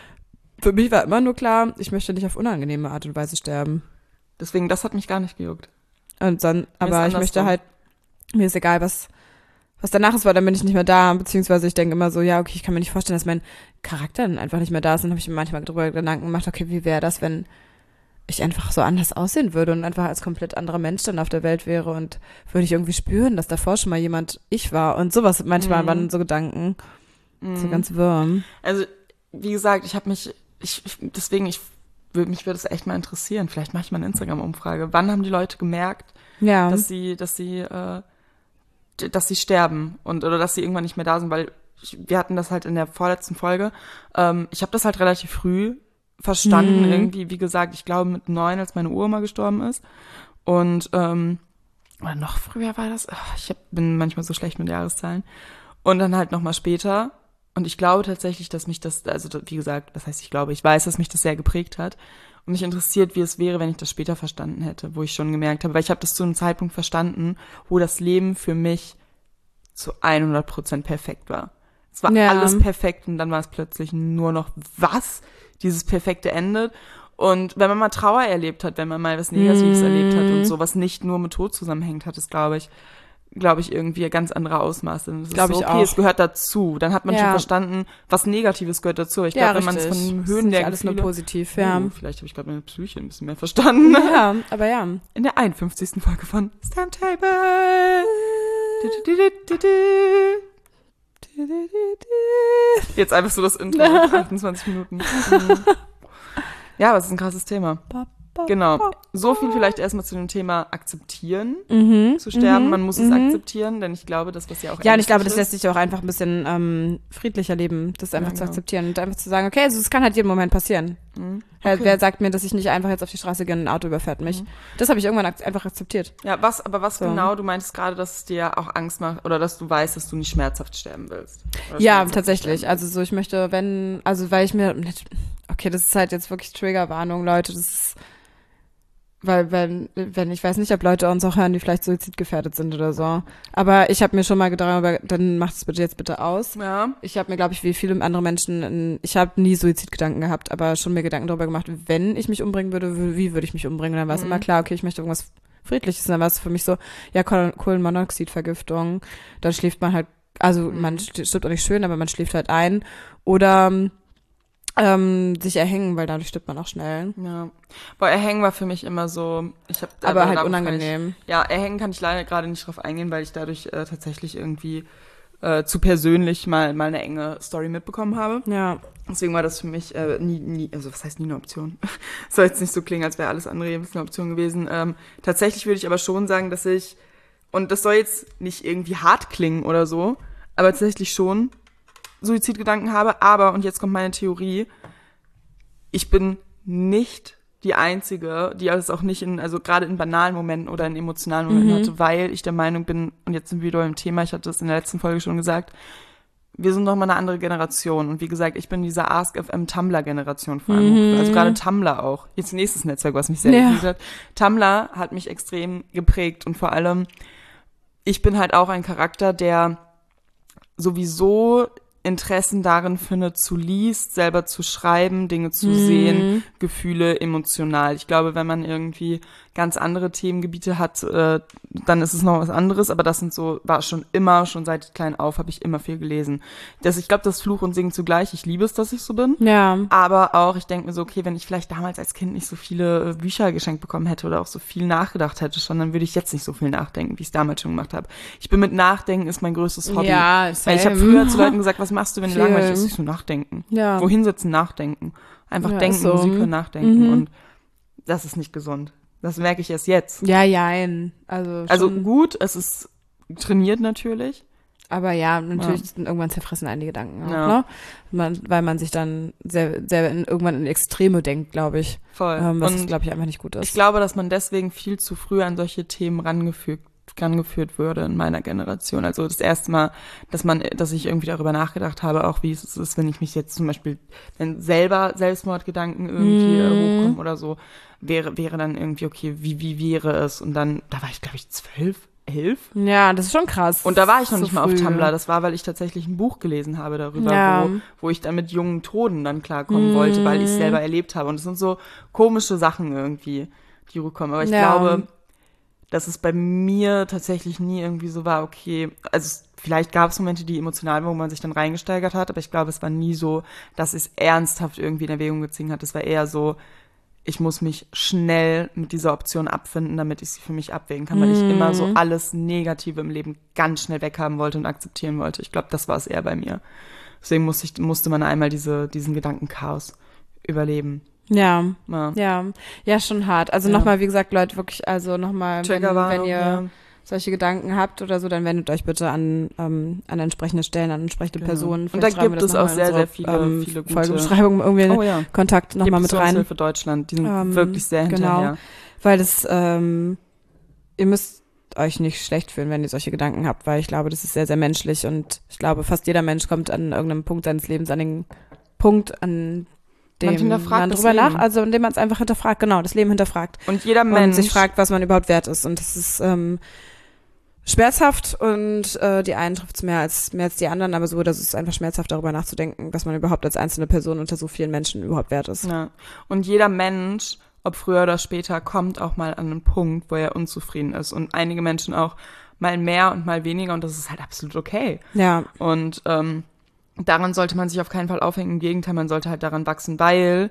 A: Für mich war immer nur klar, ich möchte nicht auf unangenehme Art und Weise sterben.
B: Deswegen, das hat mich gar nicht gejuckt.
A: Und dann, aber ich möchte
B: andersrum.
A: halt, mir ist egal, was, was danach ist, weil dann bin ich nicht mehr da, beziehungsweise ich denke immer so, ja, okay, ich kann mir nicht vorstellen, dass mein Charakter dann einfach nicht mehr da ist. Und dann habe ich mir manchmal drüber Gedanken gemacht, okay, wie wäre das, wenn ich einfach so anders aussehen würde und einfach als komplett anderer Mensch dann auf der Welt wäre und würde ich irgendwie spüren, dass davor schon mal jemand ich war und sowas. Manchmal
B: Mhm.
A: waren so Gedanken, so
B: Mhm.
A: ganz wirr.
B: Also, wie gesagt, ich habe mich, ich, ich, deswegen, ich würde mich würde es echt mal interessieren. Vielleicht mache ich mal eine Instagram-Umfrage. Wann haben die Leute gemerkt,
A: Ja,
B: dass sie, dass sie, äh, d- dass sie sterben und oder dass sie irgendwann nicht mehr da sind, weil ich, wir hatten das halt in der vorletzten Folge. Ähm, ich habe das halt relativ früh verstanden,
A: Mhm.
B: irgendwie, wie gesagt, ich glaube mit neun, als meine Uroma gestorben ist. Und ähm, oder noch früher war das. Ach, ich hab, bin manchmal so schlecht mit Jahreszahlen. Und dann halt noch mal später. Und ich glaube tatsächlich, dass mich das, also wie gesagt, was heißt ich glaube, ich weiß, dass mich das sehr geprägt hat. Und mich interessiert, wie es wäre, wenn ich das später verstanden hätte, wo ich schon gemerkt habe, weil ich habe das zu einem Zeitpunkt verstanden, wo das Leben für mich zu hundert Prozent perfekt war. Es war
A: Ja.
B: alles perfekt und dann war es plötzlich nur noch, was? Dieses perfekte Ende. Und wenn man mal Trauer erlebt hat, wenn man mal was Negatives
A: Mhm.
B: erlebt hat und so, was nicht nur mit Tod zusammenhängt, hat es, glaube ich, glaube ich, irgendwie ganz andere Ausmaße. Und es ist
A: Glaub
B: so,
A: ich
B: okay,
A: auch.
B: es gehört dazu. Dann hat man
A: Ja.
B: schon verstanden, was Negatives gehört dazu. Ich
A: ja,
B: glaube, wenn man es
A: richtig.
B: von
A: Das
B: Höhen
A: ist nicht
B: der
A: alles nur
B: Gefühle,
A: positiv, ja.
B: Oh, vielleicht habe ich gerade meine Psyche ein bisschen mehr verstanden.
A: Ja, aber ja.
B: In der einundfünfzigsten Folge von Stamptable. Du, du, du, du, du. Jetzt einfach so das Intro, achtundzwanzig Minuten. Mhm. Ja, aber es ist ein krasses Thema.
A: Ba, ba,
B: Genau.
A: ba,
B: So viel vielleicht erstmal zu dem Thema akzeptieren,
A: Mhm.
B: zu sterben.
A: Mhm.
B: Man muss
A: mhm.
B: es akzeptieren, denn ich glaube, das, was ja auch
A: Ja, und ich glaube, das
B: ängstlich
A: lässt sich auch einfach ein bisschen ähm, friedlicher leben, das einfach
B: Ja,
A: zu
B: genau.
A: akzeptieren und einfach zu sagen, okay, also es kann halt jeden Moment passieren.
B: Mhm.
A: Wer-
B: Okay.
A: Wer sagt mir, dass ich nicht einfach jetzt auf die Straße gehe und ein Auto überfährt mich?
B: Mhm.
A: Das habe ich irgendwann ak- einfach akzeptiert.
B: Ja, was, aber was
A: So.
B: genau, du meintest gerade, dass es dir auch Angst macht oder dass du weißt, dass du nicht schmerzhaft sterben willst. Oder
A: Ja,
B: schmerzhaft
A: tatsächlich.
B: sterben
A: Also so, ich möchte, wenn, also weil ich mir, okay, das ist halt jetzt wirklich Triggerwarnung, Leute, das ist, weil, wenn, wenn, ich weiß nicht, ob Leute uns auch hören, die vielleicht suizidgefährdet sind oder so. Aber ich habe mir schon mal gedacht, aber dann macht es bitte jetzt bitte aus.
B: willst. Ja.
A: Ich habe mir, glaube ich, wie viele andere Menschen, in, ich habe nie Suizidgedanken gehabt, aber schon mir Gedanken darüber gemacht, wenn ich mich umbringen würde, wie wie würde ich mich umbringen? Und dann war es
B: Mhm.
A: immer klar, okay, ich möchte irgendwas Friedliches. Und dann war es für mich so, ja, Kohlen- Kohlenmonoxidvergiftung. Dann schläft man halt, also
B: Mhm.
A: man st- stirbt auch nicht schön, aber man schläft halt ein. Oder ähm, sich erhängen, weil dadurch stirbt man auch schnell.
B: Ja. Boah, erhängen war für mich immer so, ich habe
A: Aber halt unangenehm.
B: Ja, erhängen kann ich leider gerade nicht drauf eingehen, weil ich dadurch äh, tatsächlich irgendwie äh, zu persönlich mal, mal eine enge Story mitbekommen habe.
A: Ja.
B: Deswegen war das für mich äh, nie, nie, also was heißt nie eine Option? Soll jetzt nicht so klingen, als wäre alles andere eine Option gewesen. Ähm, tatsächlich würde ich aber schon sagen, dass ich, und das soll jetzt nicht irgendwie hart klingen oder so, aber tatsächlich schon Suizidgedanken habe. Aber, und jetzt kommt meine Theorie, ich bin nicht die Einzige, die es auch nicht in, also gerade in banalen Momenten oder in emotionalen Momenten
A: Mhm.
B: hatte, weil ich der Meinung bin, und jetzt sind wir wieder im Thema, ich hatte das in der letzten Folge schon gesagt, wir sind noch mal eine andere Generation. Und wie gesagt, ich bin dieser Ask-F M-Tumblr-Generation vor allem.
A: Mhm.
B: Also gerade Tumblr auch. Jetzt nächstes Netzwerk, was mich sehr
A: Ja.
B: interessiert hat. Tumblr hat mich extrem geprägt. Und vor allem, ich bin halt auch ein Charakter, der sowieso Interessen darin findet, zu liest, selber zu schreiben, Dinge zu
A: Mhm.
B: sehen, Gefühle emotional. Ich glaube, wenn man irgendwie ganz andere Themengebiete hat, äh, dann ist es noch was anderes, aber das sind so, war schon immer, schon seit klein auf, habe ich immer viel gelesen. Das, ich glaube, das Fluch und Singen zugleich, ich liebe es, dass ich so bin.
A: Ja.
B: Aber auch, ich denke mir so, okay, wenn ich vielleicht damals als Kind nicht so viele äh, Bücher geschenkt bekommen hätte oder auch so viel nachgedacht hätte schon, dann würde ich jetzt nicht so viel nachdenken, wie ich es damals schon gemacht habe. Ich bin mit Nachdenken ist mein größtes Hobby.
A: Ja,
B: Weil ich habe
A: same.
B: früher zu Leuten gesagt, was machst du, wenn du
A: Viel.
B: langweilig bist? Ich so, nachdenken.
A: Ja.
B: Wohin sitzen, nachdenken. Einfach
A: Ja,
B: denken,
A: ist so.
B: Musik hören, nachdenken.
A: Mhm.
B: Und das ist nicht gesund. Das merke ich erst jetzt.
A: Ja, jein. Also,
B: Also
A: schon,
B: gut, es ist trainiert natürlich.
A: aber ja, natürlich
B: Ja.
A: sind irgendwann zerfressen einige Gedanken auch,
B: Ja.
A: ne? Man, weil man sich dann sehr, sehr in, irgendwann in Extreme denkt, glaube ich.
B: Voll.
A: Ähm, was,
B: Und
A: glaube ich, einfach nicht gut ist.
B: ich glaube, dass man deswegen viel zu früh an solche Themen rangefügt rangeführt würde in meiner Generation. Also das erste Mal, dass man, dass ich irgendwie darüber nachgedacht habe, auch wie es ist, wenn ich mich jetzt zum Beispiel, wenn selber Selbstmordgedanken irgendwie äh,
A: Mhm.
B: hochkommen oder so, wäre, wäre dann irgendwie, okay, wie, wie wäre es? Und dann, da war ich, glaube ich, zwölf, elf.
A: Ja, das ist schon krass.
B: Und da war ich noch
A: So
B: nicht mal auf
A: früh.
B: Tumblr. Das war, weil ich tatsächlich ein Buch gelesen habe darüber,
A: Ja.
B: wo, wo ich dann mit jungen Toten dann klarkommen
A: Mhm.
B: wollte, weil ich es selber erlebt habe. Und es sind so komische Sachen irgendwie, die rückkommen. Aber ich
A: Ja.
B: glaube, dass es bei mir tatsächlich nie irgendwie so war, okay, also es, vielleicht gab es Momente, die emotional waren, wo man sich dann reingesteigert hat, aber ich glaube, es war nie so, dass es ernsthaft irgendwie in Erwägung gezogen hat. Es war eher so, ich muss mich schnell mit dieser Option abfinden, damit ich sie für mich abwägen kann, weil ich immer so alles Negative im Leben ganz schnell weghaben wollte und akzeptieren wollte. Ich glaube, das war es eher bei mir. Deswegen musste, ich, musste man einmal diese, diesen Gedankenchaos überleben.
A: Ja,
B: Ja.
A: ja, ja, schon hart. Also
B: Ja.
A: nochmal, wie gesagt, Leute, wirklich, also nochmal, wenn,
B: Triggerwarnung,
A: wenn ihr
B: ja.
A: solche Gedanken habt oder so, dann wendet euch bitte an, ähm, an entsprechende Stellen, an entsprechende
B: Genau.
A: Personen.
B: Und da
A: Vielleicht schreiben
B: gibt
A: wir das
B: es auch
A: noch mal in
B: sehr,
A: unsere,
B: sehr viele,
A: ähm,
B: viele gute-
A: Folgebeschreibung irgendwie
B: Oh ja.
A: Kontakt nochmal mit rein.
B: Depressionshilfe Deutschland, die sind
A: Ähm,
B: wirklich sehr
A: genau.
B: hinterher.
A: Weil das, ähm, ihr müsst euch nicht schlecht fühlen, wenn ihr solche Gedanken habt, weil ich glaube, das ist sehr, sehr menschlich und ich glaube, fast jeder Mensch kommt an irgendeinem Punkt seines Lebens an den Punkt, an
B: Man
A: dem
B: hinterfragt
A: man
B: das
A: drüber nach,
B: Leben.
A: also indem man es einfach hinterfragt, genau, das Leben hinterfragt
B: Und jeder
A: und
B: Mensch
A: sich fragt, was man überhaupt wert ist und das ist ähm, schmerzhaft und äh, die einen trifft es mehr als mehr als die anderen, aber so, das ist einfach schmerzhaft, darüber nachzudenken, was man überhaupt als einzelne Person unter so vielen Menschen überhaupt wert ist.
B: Ja. Und jeder Mensch, ob früher oder später, kommt auch mal an einen Punkt, wo er unzufrieden ist. Und einige Menschen auch mal mehr und mal weniger und das ist halt absolut okay.
A: Ja,
B: Und ähm, daran sollte man sich auf keinen Fall aufhängen. Im Gegenteil, man sollte halt daran wachsen, weil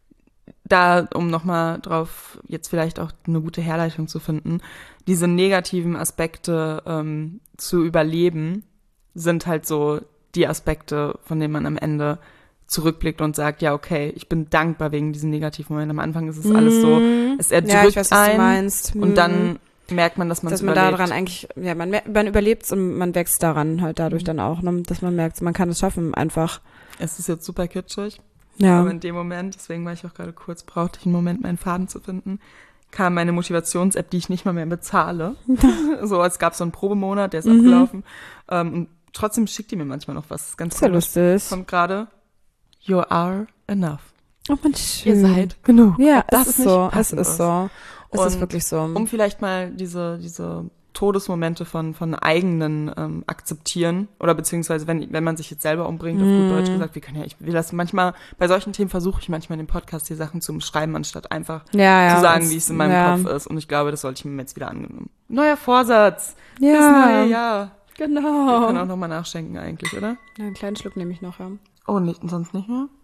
B: da, um nochmal drauf jetzt vielleicht auch eine gute Herleitung zu finden, diese negativen Aspekte ähm, zu überleben, sind halt so die Aspekte, von denen man am Ende zurückblickt und sagt, ja, okay, ich bin dankbar wegen diesen negativen Momenten. Am Anfang ist es alles so, es erdrückt
A: ja, ich weiß, was
B: ein
A: du meinst.
B: und dann merkt man, dass man es
A: dass man
B: überlebt.
A: daran eigentlich, ja, man, man überlebt es und man wächst daran halt dadurch dann auch, ne? Dass man merkt, man kann es schaffen, einfach.
B: Es ist jetzt super kitschig,
A: Ja.
B: aber in dem Moment, deswegen war ich auch gerade kurz, brauchte ich einen Moment, meinen Faden zu finden, kam meine Motivations-App, die ich nicht mal mehr bezahle. So, es gab so einen Probemonat, der ist
A: Mhm.
B: abgelaufen. Ähm, und trotzdem schickt die mir manchmal noch was. Das ist ganz
A: Ist ja
B: komisch.
A: lustig.
B: Kommt gerade, you are enough.
A: Oh, man, schön.
B: Ihr seid genug.
A: Ja,
B: Ob das
A: es ist
B: nicht
A: so, es
B: passend
A: ist so. Es ist
B: Und
A: wirklich so.
B: Um vielleicht mal diese, diese Todesmomente von, von eigenen ähm, akzeptieren oder beziehungsweise wenn, wenn man sich jetzt selber umbringt, auf gut Deutsch gesagt, wir können ja, ich will das manchmal, bei solchen Themen versuche ich manchmal in dem Podcast die Sachen zu beschreiben, anstatt einfach
A: ja, ja,
B: zu sagen,
A: es-
B: wie es in meinem
A: ja.
B: Kopf ist. Und ich glaube, das sollte ich mir jetzt wieder angenommen. Neuer Vorsatz.
A: Ja.
B: Das neue Jahr. Wir können
A: Genau.
B: auch nochmal nachschenken eigentlich, oder?
A: Ja, einen kleinen Schluck nehme ich noch, ja.
B: Oh, nicht, sonst nicht mehr?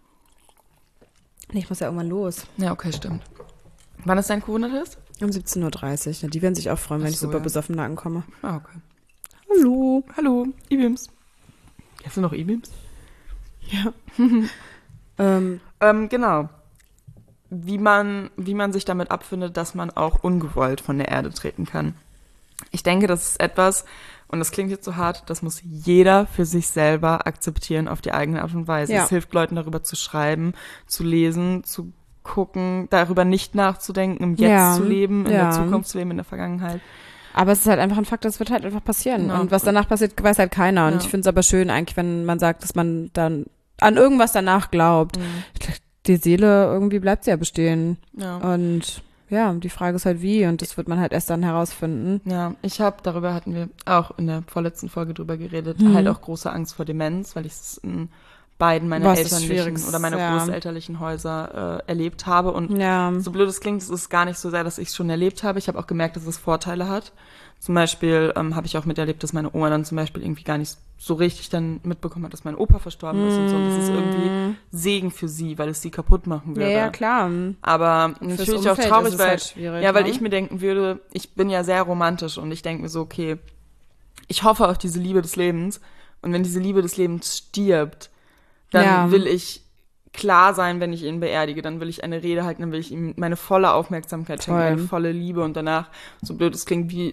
A: Nee, ich muss ja irgendwann los.
B: Ja, okay, stimmt. Wann ist dein Corona-Test?
A: Um siebzehn Uhr dreißig. Ja, die werden sich auch freuen, wenn
B: Ach
A: ich
B: so,
A: super
B: ja.
A: besoffen da ankomme.
B: Ah, okay.
A: Hallo.
B: Hallo, E-Beams. Hast du noch E-Beams?
A: Ja. ähm,
B: Ähm, genau. Wie man, wie man sich damit abfindet, dass man auch ungewollt von der Erde treten kann. Ich denke, das ist etwas, und das klingt jetzt so hart, das muss jeder für sich selber akzeptieren auf die eigene Art und Weise.
A: Ja.
B: Es hilft Leuten darüber zu schreiben, zu lesen, zu gucken, darüber nicht nachzudenken, im Jetzt
A: Ja.
B: zu leben, in
A: Ja.
B: der Zukunft zu leben, in der Vergangenheit.
A: aber es ist halt einfach ein Fakt, das wird halt einfach passieren.
B: Ja.
A: Und was danach passiert, weiß halt keiner. Und
B: Ja.
A: ich finde es aber schön eigentlich, wenn man sagt, dass man dann an irgendwas danach glaubt.
B: Mhm.
A: Die Seele, irgendwie bleibt sie ja bestehen.
B: Ja.
A: Und ja, die Frage ist halt wie. Und das wird man halt erst dann herausfinden.
B: Ja, ich habe, darüber hatten wir auch in der vorletzten Folge drüber geredet,
A: Mhm.
B: halt auch große Angst vor Demenz, weil ich es in beiden meiner
A: Boah, es ist
B: elterlichen
A: schwierig,
B: oder meiner
A: ja.
B: großelterlichen Häuser äh, erlebt habe. Und
A: Ja.
B: so blöd es klingt, es ist gar nicht so sehr, dass ich es schon erlebt habe. Ich habe auch gemerkt, dass es Vorteile hat. Zum Beispiel ähm, habe ich auch miterlebt, dass meine Oma dann zum Beispiel irgendwie gar nicht so richtig dann mitbekommen hat, dass mein Opa verstorben ist und so. Und das ist irgendwie Segen für sie, weil es sie kaputt machen
A: Ja,
B: würde.
A: ja, klar.
B: Aber
A: Fürs
B: natürlich auch
A: Umfeld
B: traurig,
A: ist es
B: weil,
A: halt schwierig,
B: ja, weil
A: ne?
B: ich mir denken würde, ich bin ja sehr romantisch und ich denke mir so, okay, ich hoffe auf diese Liebe des Lebens und wenn diese Liebe des Lebens stirbt, dann
A: Ja.
B: will ich klar sein, wenn ich ihn beerdige, dann will ich eine Rede halten, dann will ich ihm meine volle Aufmerksamkeit schenken,
A: Toll.
B: meine volle Liebe und danach, so blöd es klingt, wie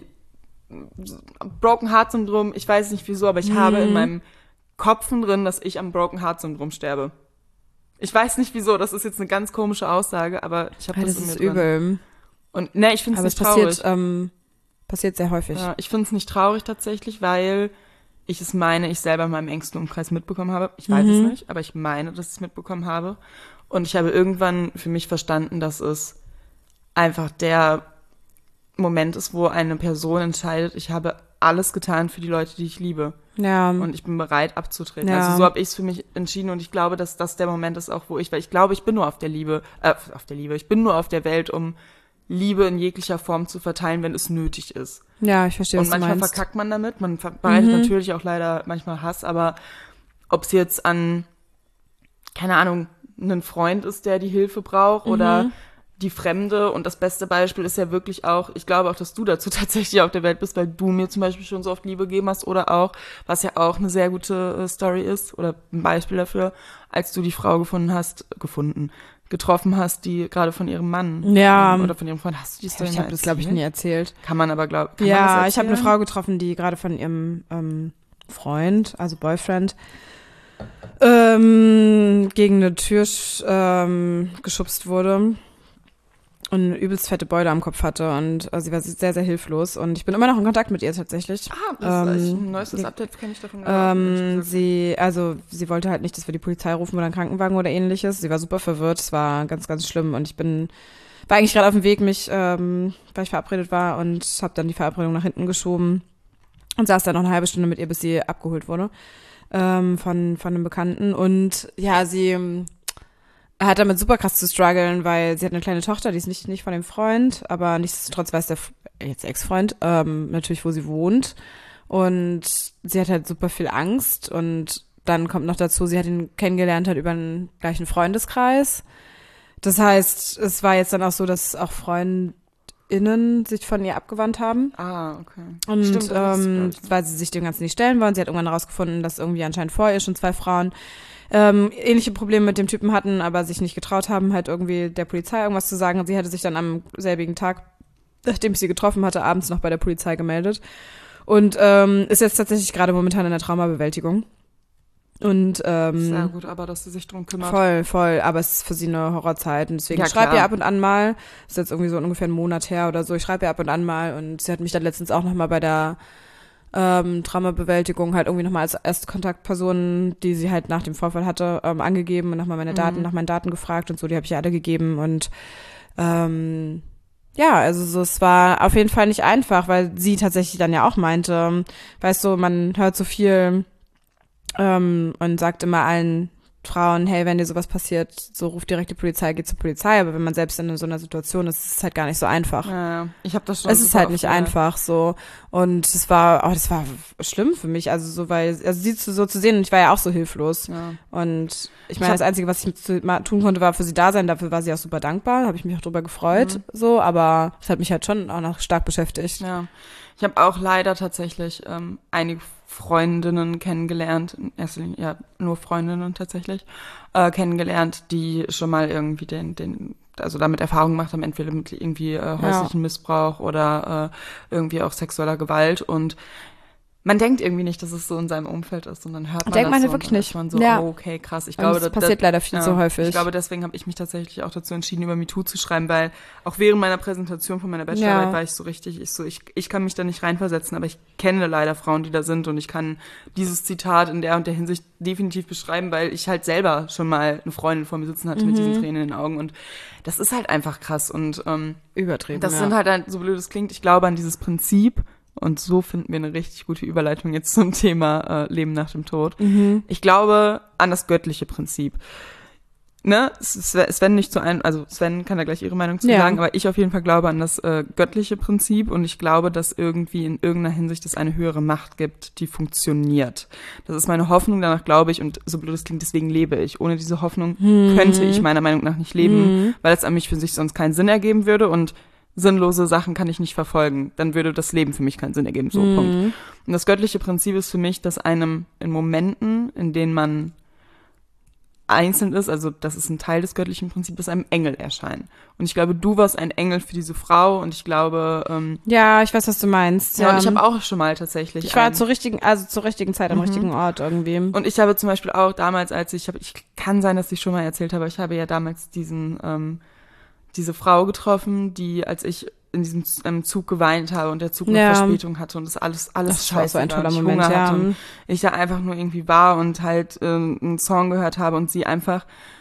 B: Broken Heart Syndrom, ich weiß nicht wieso, aber ich
A: Mhm.
B: habe in meinem Kopf drin, dass ich am Broken Heart Syndrom sterbe. Ich weiß nicht wieso, das ist jetzt eine ganz komische Aussage, aber ich habe
A: Ja,
B: das,
A: das
B: in mir
A: ist
B: drin.
A: übel.
B: Und ne, ich finde es
A: Aber es
B: nicht traurig.
A: passiert, ähm, passiert sehr häufig.
B: Ja, ich finde es nicht traurig tatsächlich, weil ich es meine, ich selber in meinem engsten Umkreis mitbekommen habe. Ich weiß
A: Mhm.
B: es nicht, aber ich meine, dass ich es mitbekommen habe. Und ich habe irgendwann für mich verstanden, dass es einfach der Moment ist, wo eine Person entscheidet, ich habe alles getan für die Leute, die ich liebe.
A: Ja.
B: Und ich bin bereit abzutreten.
A: Ja.
B: Also so habe ich es für mich entschieden und ich glaube, dass das der Moment ist auch, wo ich, weil ich glaube, ich bin nur auf der Liebe, äh, auf der Liebe, ich bin nur auf der Welt, um Liebe in jeglicher Form zu verteilen, wenn es nötig ist.
A: ja, ich verstehe,
B: Und
A: was du
B: manchmal
A: meinst.
B: verkackt man damit, man verbreitet
A: Mhm.
B: natürlich auch leider manchmal Hass, aber ob es jetzt an, keine Ahnung, einen Freund ist, der die Hilfe braucht oder
A: Mhm.
B: die Fremde, und das beste Beispiel ist ja wirklich auch, ich glaube auch, dass du dazu tatsächlich auf der Welt bist, weil du mir zum Beispiel schon so oft Liebe gegeben hast oder auch, was ja auch eine sehr gute äh, Story ist oder ein Beispiel dafür, als du die Frau gefunden hast, gefunden, getroffen hast, die gerade von ihrem Mann
A: Ja.
B: ähm, oder von ihrem Freund, hast du die Story
A: Ich
B: mal
A: habe das, glaube ich,
B: erzählt?
A: nie erzählt.
B: Kann man aber, glaube ich,
A: Ja, ich habe eine Frau getroffen, die gerade von ihrem ähm, Freund, also Boyfriend, ähm, gegen eine Tür sch- ähm, geschubst wurde und eine übelst fette Beule am Kopf hatte und äh, sie war sehr, sehr hilflos und ich bin immer noch in Kontakt mit ihr tatsächlich.
B: Ah, das ist
A: Ähm,
B: ein neuestes Update, kenne ich davon. gar nicht, ehrlich
A: Ähm,
B: gesagt.
A: sie, also sie wollte halt nicht, dass wir die Polizei rufen oder einen Krankenwagen oder ähnliches. Sie war super verwirrt, es war ganz, ganz schlimm und ich bin, war eigentlich gerade auf dem Weg, mich, ähm, weil ich verabredet war und habe dann die Verabredung nach hinten geschoben und saß dann noch eine halbe Stunde mit ihr, bis sie abgeholt wurde ähm, von von einem Bekannten und ja, sie ähm, hat damit super krass zu strugglen, weil sie hat eine kleine Tochter, die ist nicht nicht von dem Freund, aber nichtsdestotrotz weiß der F- jetzt Ex-Freund ähm, natürlich, wo sie wohnt. Und sie hat halt super viel Angst und dann kommt noch dazu, sie hat ihn kennengelernt halt über einen gleichen Freundeskreis. Das heißt, es war jetzt dann auch so, dass auch Freund, innen sich von ihr abgewandt haben.
B: Ah, okay.
A: Und
B: Stimmt, das ist,
A: ähm,
B: glaub ich,
A: weil sie sich dem Ganzen nicht stellen wollen. Sie hat irgendwann herausgefunden, dass irgendwie anscheinend vor ihr schon zwei Frauen ähm, ähnliche Probleme mit dem Typen hatten, aber sich nicht getraut haben, halt irgendwie der Polizei irgendwas zu sagen. Und sie hatte sich dann am selbigen Tag, nachdem ich sie getroffen hatte, abends noch bei der Polizei gemeldet. Und ähm, ist jetzt tatsächlich gerade momentan in der Traumabewältigung. Und ähm,
B: sehr gut, aber dass sie sich drum kümmert.
A: voll, voll, aber es ist für sie eine Horrorzeit und deswegen
B: Ja,
A: schreibe
B: klar.
A: ihr ab und an mal, ist jetzt irgendwie so ungefähr einen Monat her oder so, ich schreibe ihr ab und an mal und sie hat mich dann letztens auch nochmal bei der ähm, Traumabewältigung halt irgendwie nochmal als erste Kontaktperson, die sie halt nach dem Vorfall hatte, ähm, angegeben und nochmal meine Daten,
B: Mhm.
A: nach meinen Daten gefragt und so, die habe ich ihr alle gegeben und ähm, ja, also so, es war auf jeden Fall nicht einfach, weil sie tatsächlich dann ja auch meinte, weißt du, man hört so viel ähm, und sagt immer allen Frauen, hey, wenn dir sowas passiert, so ruf direkt die Polizei, geh zur Polizei, aber wenn man selbst in so einer Situation ist, ist es halt gar nicht so einfach.
B: Ja, ja. Ich habe das schon.
A: Es ist
B: super
A: halt
B: oft,
A: nicht
B: ja.
A: einfach so und das war, oh, das war schlimm für mich, also so, weil, also sie zu, so zu sehen und ich war ja auch so hilflos
B: Ja.
A: und ich
B: Ich
A: meine,
B: hab-
A: das Einzige, was ich zu, ma- tun konnte, war für sie da sein, dafür war sie auch super dankbar, habe ich mich auch drüber gefreut,
B: Mhm.
A: so, aber es hat mich halt schon auch noch stark beschäftigt.
B: Ja, ich habe auch leider tatsächlich ähm, einige Freundinnen kennengelernt, in erster Linie, ja, nur Freundinnen tatsächlich, äh, kennengelernt, die schon mal irgendwie den, den, also damit Erfahrung gemacht haben, entweder mit irgendwie äh, häuslichen Missbrauch oder äh, irgendwie auch sexueller Gewalt und man denkt irgendwie nicht, dass es so in seinem Umfeld ist und dann hört man
A: Denkt
B: das
A: man
B: so
A: halt wirklich
B: und dann
A: nicht.
B: ist man so,
A: Ja.
B: oh, okay, krass. Ich
A: Und
B: glaube,
A: das
B: da-
A: passiert
B: da-
A: leider viel
B: ja,
A: zu häufig.
B: Ich glaube, deswegen habe ich mich tatsächlich auch dazu entschieden, über MeToo zu schreiben, weil auch während meiner Präsentation von meiner Bachelorarbeit
A: Ja.
B: war ich so richtig, ich so, ich, ich kann mich da nicht reinversetzen, aber ich kenne leider Frauen, die da sind und ich kann dieses Zitat in der und der Hinsicht definitiv beschreiben, weil ich halt selber schon mal eine Freundin vor mir sitzen hatte mit diesen Tränen in den Augen und das ist halt einfach krass und ähm,
A: Übertrieben,
B: das
A: ja.
B: sind halt, ein- so blöd es klingt, ich glaube an dieses Prinzip und so finden wir eine richtig gute Überleitung jetzt zum Thema äh, Leben nach dem Tod.
A: Mhm.
B: Ich glaube an das göttliche Prinzip. Ne? Sven Sven nicht zu einem, also Sven kann da gleich ihre Meinung zu
A: Ja.
B: sagen, aber ich auf jeden Fall glaube an das äh, göttliche Prinzip und ich glaube, dass irgendwie in irgendeiner Hinsicht es eine höhere Macht gibt, die funktioniert. Das ist meine Hoffnung, danach glaube ich und so blöd es klingt, deswegen lebe ich. Ohne diese Hoffnung
A: Mhm.
B: könnte ich meiner Meinung nach nicht leben,
A: Mhm.
B: weil es an mich für sich sonst keinen Sinn ergeben würde und sinnlose Sachen kann ich nicht verfolgen. Dann würde das Leben für mich keinen Sinn ergeben. So,
A: Mhm.
B: Punkt. Und das göttliche Prinzip ist für mich, dass einem in Momenten, in denen man einzeln ist, also das ist ein Teil des göttlichen Prinzips, einem Engel erscheinen. Und ich glaube, du warst ein Engel für diese Frau und ich glaube, ähm,
A: Ja, ich weiß, was du meinst.
B: ja, und ich habe auch schon mal tatsächlich.
A: Ich war
B: einen-
A: zur richtigen, also zur richtigen Zeit am
B: Mhm.
A: richtigen Ort irgendwie.
B: Und ich habe zum Beispiel auch damals, als ich, hab, ich kann sein, dass ich schon mal erzählt habe, ich habe ja damals diesen, ähm, diese Frau getroffen, die, als ich in diesem Z- ähm, Zug geweint habe und der Zug eine
A: Ja.
B: Verspätung hatte und das alles, alles
A: Das war
B: scheiße
A: so ein
B: war
A: toller
B: und ich
A: Moment,
B: Hunger
A: ja.
B: hatte und ich da einfach nur irgendwie war und halt ähm, einen Song gehört habe und sie einfach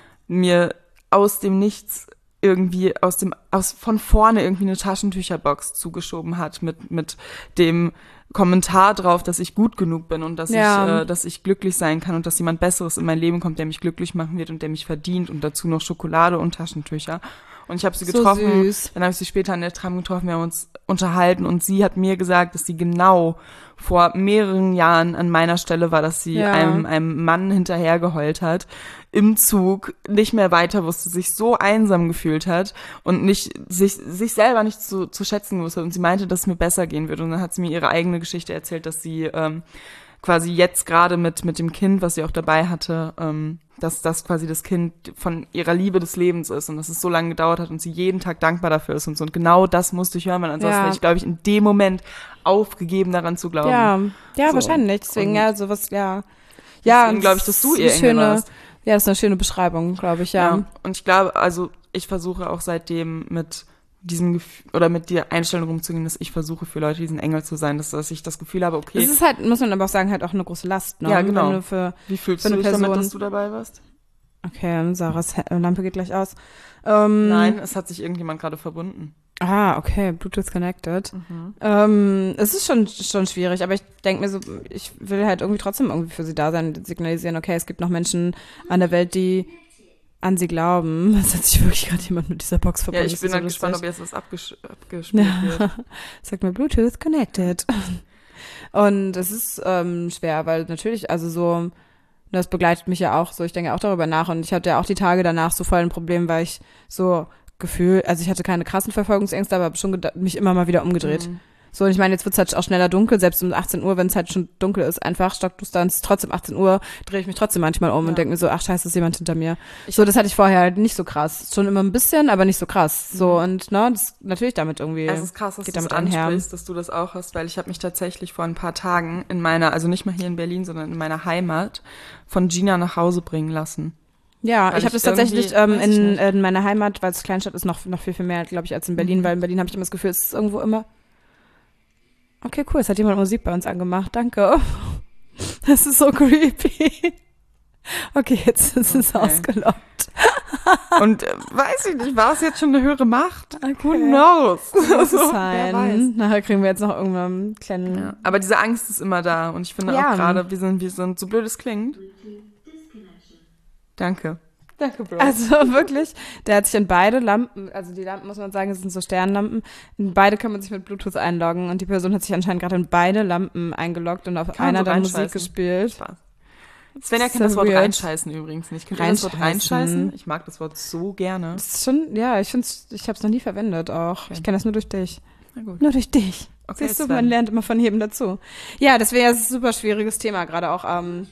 B: mir aus dem Nichts irgendwie aus dem aus von vorne irgendwie eine Taschentücherbox zugeschoben hat mit mit dem Kommentar drauf, dass ich gut genug bin und dass
A: Ja.
B: ich äh, dass ich glücklich sein kann und dass jemand Besseres in mein Leben kommt, der mich glücklich machen wird und der mich verdient und dazu noch Schokolade und Taschentücher. Und ich habe sie
A: So
B: getroffen,
A: süß.
B: dann habe ich sie später in der Tram getroffen, wir haben uns unterhalten und sie hat mir gesagt, dass sie genau vor mehreren Jahren an meiner Stelle war, dass sie
A: Ja.
B: einem, einem Mann hinterhergeheult hat, im Zug, nicht mehr weiter wusste, sich so einsam gefühlt hat und nicht sich sich selber nicht zu, zu schätzen wusste. Und sie meinte, dass es mir besser gehen würde. Und dann hat sie mir ihre eigene Geschichte erzählt, dass sie ähm, quasi jetzt gerade mit mit dem Kind, was sie auch dabei hatte, ähm, dass das quasi das Kind von ihrer Liebe des Lebens ist und dass es so lange gedauert hat und sie jeden Tag dankbar dafür ist und so. Und genau das musste ich hören, weil ansonsten
A: Ja.
B: hätte ich, glaube ich, in dem Moment aufgegeben, daran zu glauben.
A: Ja, ja,
B: So.
A: wahrscheinlich. Deswegen,
B: Und
A: ja, sowas, ja. Ja,
B: deswegen glaube ich, dass du
A: das ist
B: ihr
A: eine
B: Engel
A: schöne,
B: warst.
A: Ja, das ist eine schöne Beschreibung, glaube ich, ja.
B: Ja. Und ich glaube, also ich versuche auch seitdem mit diesem Gefühl oder mit der Einstellung rumzugehen, dass ich versuche für Leute diesen Engel zu sein, dass, dass ich das Gefühl habe, okay,
A: Es ist halt, muss man aber auch sagen, halt auch eine große Last, ne?
B: Ja, genau.
A: Wenn du für,
B: wie fühlst
A: für
B: du
A: eine
B: dich damit,
A: Person-
B: dass du dabei warst?
A: okay, Sarahs He- Lampe geht gleich aus. Ähm,
B: Nein, es hat sich irgendjemand gerade verbunden.
A: Ah, okay, Bluetooth connected.
B: Mhm.
A: Ähm, es ist schon schon schwierig, aber ich denke mir so, ich will halt irgendwie trotzdem irgendwie für sie da sein und signalisieren, okay, es gibt noch Menschen an der Welt, die an sie glauben. Es hat sich wirklich gerade jemand mit dieser Box verbunden.
B: Ja, ich
A: Das
B: bin
A: ist so
B: dann gespannt, ob
A: lustig.
B: jetzt was abges abgespielt wird.
A: Sagt mir Bluetooth connected. Und es ist ähm, schwer, weil natürlich, also so, das begleitet mich ja auch so, ich denke auch darüber nach und ich hatte ja auch die Tage danach so voll ein Problem, weil ich so Gefühl, also ich hatte keine krassen Verfolgungsängste, aber habe schon geda- mich immer mal wieder umgedreht.
B: Mhm.
A: So, und ich meine, jetzt wird's halt auch schneller dunkel, selbst um achtzehn Uhr, wenn es halt schon dunkel ist, einfach stockduster und es ist trotzdem achtzehn Uhr, drehe ich mich trotzdem manchmal um
B: Ja.
A: und denke mir so, ach scheiße, ist jemand hinter mir. So, das hatte ich vorher halt nicht so krass. Schon immer ein bisschen, aber nicht so krass. So, und ne, das natürlich damit irgendwie
B: Es ist krass, dass
A: geht
B: du das
A: damit einher.
B: ansprichst, dass du das auch hast, weil ich habe mich tatsächlich vor ein paar Tagen in meiner, also nicht mal hier in Berlin, sondern in meiner Heimat, von Gina nach Hause bringen lassen.
A: Ja,
B: Weil
A: ich habe
B: ich
A: das tatsächlich
B: irgendwie-
A: ähm,
B: weiß ich
A: in,
B: nicht.
A: in meiner Heimat, weil es Kleinstadt ist, noch, noch viel, viel mehr, glaube ich, als in Berlin,
B: Mhm.
A: weil in Berlin habe ich immer das Gefühl, es ist irgendwo immer. Okay, cool, es hat jemand Musik bei uns angemacht, danke. Das ist so creepy. Okay, jetzt ist es
B: Okay.
A: ausgelockt.
B: Und äh, weiß ich nicht, war es jetzt schon eine höhere Macht?
A: Okay.
B: Who knows?
A: Muss
B: So,
A: es
B: wer weiß.
A: sein. Nachher kriegen wir jetzt noch irgendwann einen kleinen.
B: Ja, aber diese Angst ist immer da und ich finde
A: Ja.
B: auch gerade, wir sind, wir sind, so blöd es klingt. Danke. Danke, Bro.
A: Also wirklich, der hat sich in beide Lampen, also die Lampen, muss man sagen, das sind so Sternlampen, in beide kann man sich mit Bluetooth einloggen und die Person hat sich anscheinend gerade in beide Lampen eingeloggt und auf
B: Kann man
A: einer
B: so
A: dann Musik
B: reinscheißen?
A: gespielt.
B: Spaß. Svenja kennt
A: So
B: das Wort
A: weird.
B: reinscheißen übrigens nicht. Kennt ihr das Wort
A: Reinscheißen?
B: reinscheißen? Ich mag das Wort so gerne.
A: Das ist schon, ja, ich finde ich habe es noch nie verwendet auch.
B: Okay.
A: Ich kenne das nur durch dich.
B: Na gut.
A: Nur durch dich.
B: Okay,
A: Siehst du,
B: Sven.
A: man lernt immer von jedem dazu. Ja, das wäre ein super schwieriges Thema, gerade auch. Ähm